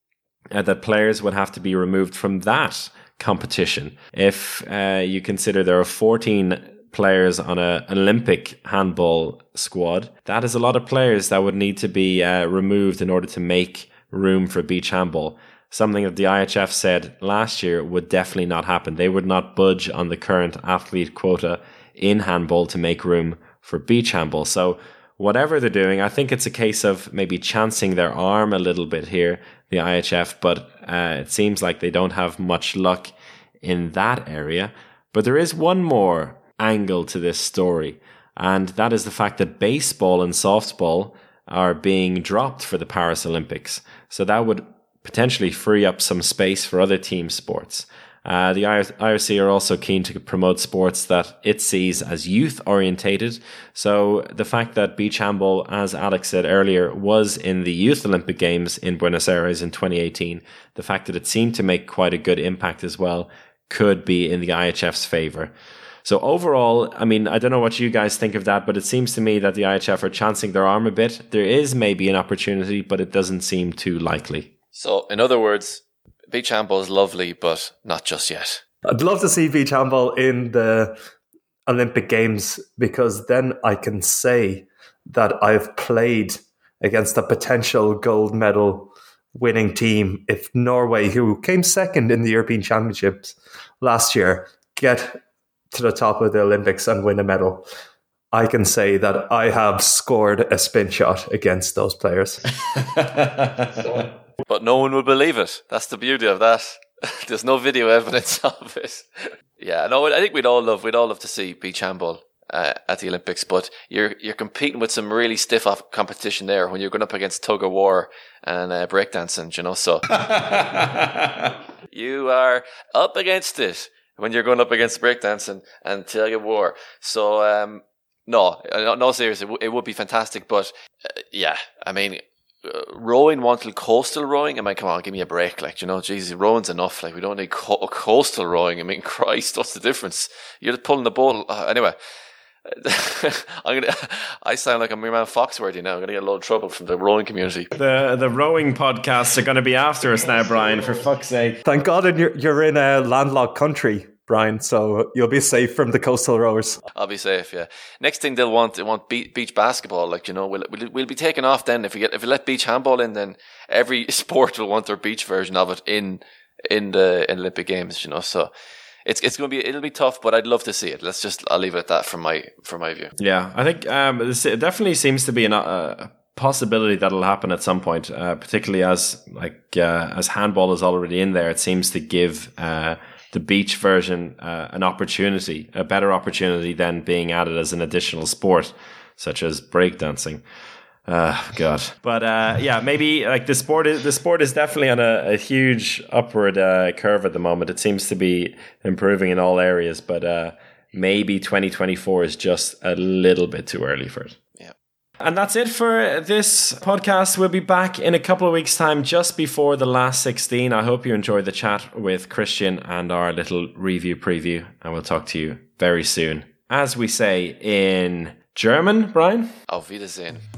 that players would have to be removed from that competition. If you consider there are 14 players on an Olympic handball squad, that is a lot of players that would need to be removed in order to make room for beach handball. Something that the IHF said last year would definitely not happen. They would not budge on the current athlete quota in handball to make room for beach handball. So whatever they're doing, I think it's a case of maybe chancing their arm a little bit here, the IHF, but it seems like they don't have much luck in that area. But there is one more angle to this story, and that is the fact that baseball and softball are being dropped for the Paris Olympics. So that would potentially free up some space for other team sports. The IOC are also keen to promote sports that it sees as youth orientated. So the fact that beach handball, as Alex said earlier, was in the Youth Olympic Games in Buenos Aires in 2018, the fact that it seemed to make quite a good impact as well could be in the IHF's favour. So overall, I mean, I don't know what you guys think of that, but it seems to me that the IHF are chancing their arm a bit. There is maybe an opportunity, but it doesn't seem too likely. So, in other words, beach handball is lovely, but not just yet. I'd love to see beach handball in the Olympic Games, because then I can say that I've played against a potential gold medal winning team if Norway, who came second in the European Championships last year, get to the top of the Olympics and win a medal. I can say that I have scored a spin shot against those players. But no one will believe it. That's the beauty of that. There's no video evidence of it. Yeah, no, I think we'd all love to see beach handball at the Olympics, but you're competing with some really stiff competition there when you're going up against tug of war and breakdancing, you know. So you are up against it when you're going up against breakdancing and tug of war. So no, seriously, it would be fantastic. But yeah, I mean, rowing one till coastal rowing. I mean, come on, give me a break. Like, you know, Jesus, rowing's enough. Like, we don't need coastal rowing. I mean, Christ, what's the difference? You're just pulling the boat. Anyway, I sound like I'm your man Foxworthy now. I'm going to get a lot of trouble from the rowing community. The rowing podcasts are going to be after us now, Brian, for fuck's sake. Thank God you're in a landlocked country, Brian, so you'll be safe from the coastal rowers. I'll be safe, yeah. Next thing they want beach basketball. Like, you know, we'll be taken off then. If we let beach handball in, then every sport will want their beach version of it in the Olympic Games, you know. So it'll be tough, but I'd love to see it. I'll leave it at that from my view. Yeah, I think it definitely seems to be a possibility that'll happen at some point, particularly as handball is already in there. It seems to give the beach version a better opportunity than being added as an additional sport, such as breakdancing. God. But yeah, maybe like the sport is definitely on a huge upward curve at the moment. It seems to be improving in all areas, but maybe 2024 is just a little bit too early for it. Yeah. And that's it for this podcast. We'll be back in a couple of weeks' time, just before the last 16. I hope you enjoyed the chat with Christian and our little review preview, and we'll talk to you very soon. As we say in German, Brian? Auf Wiedersehen.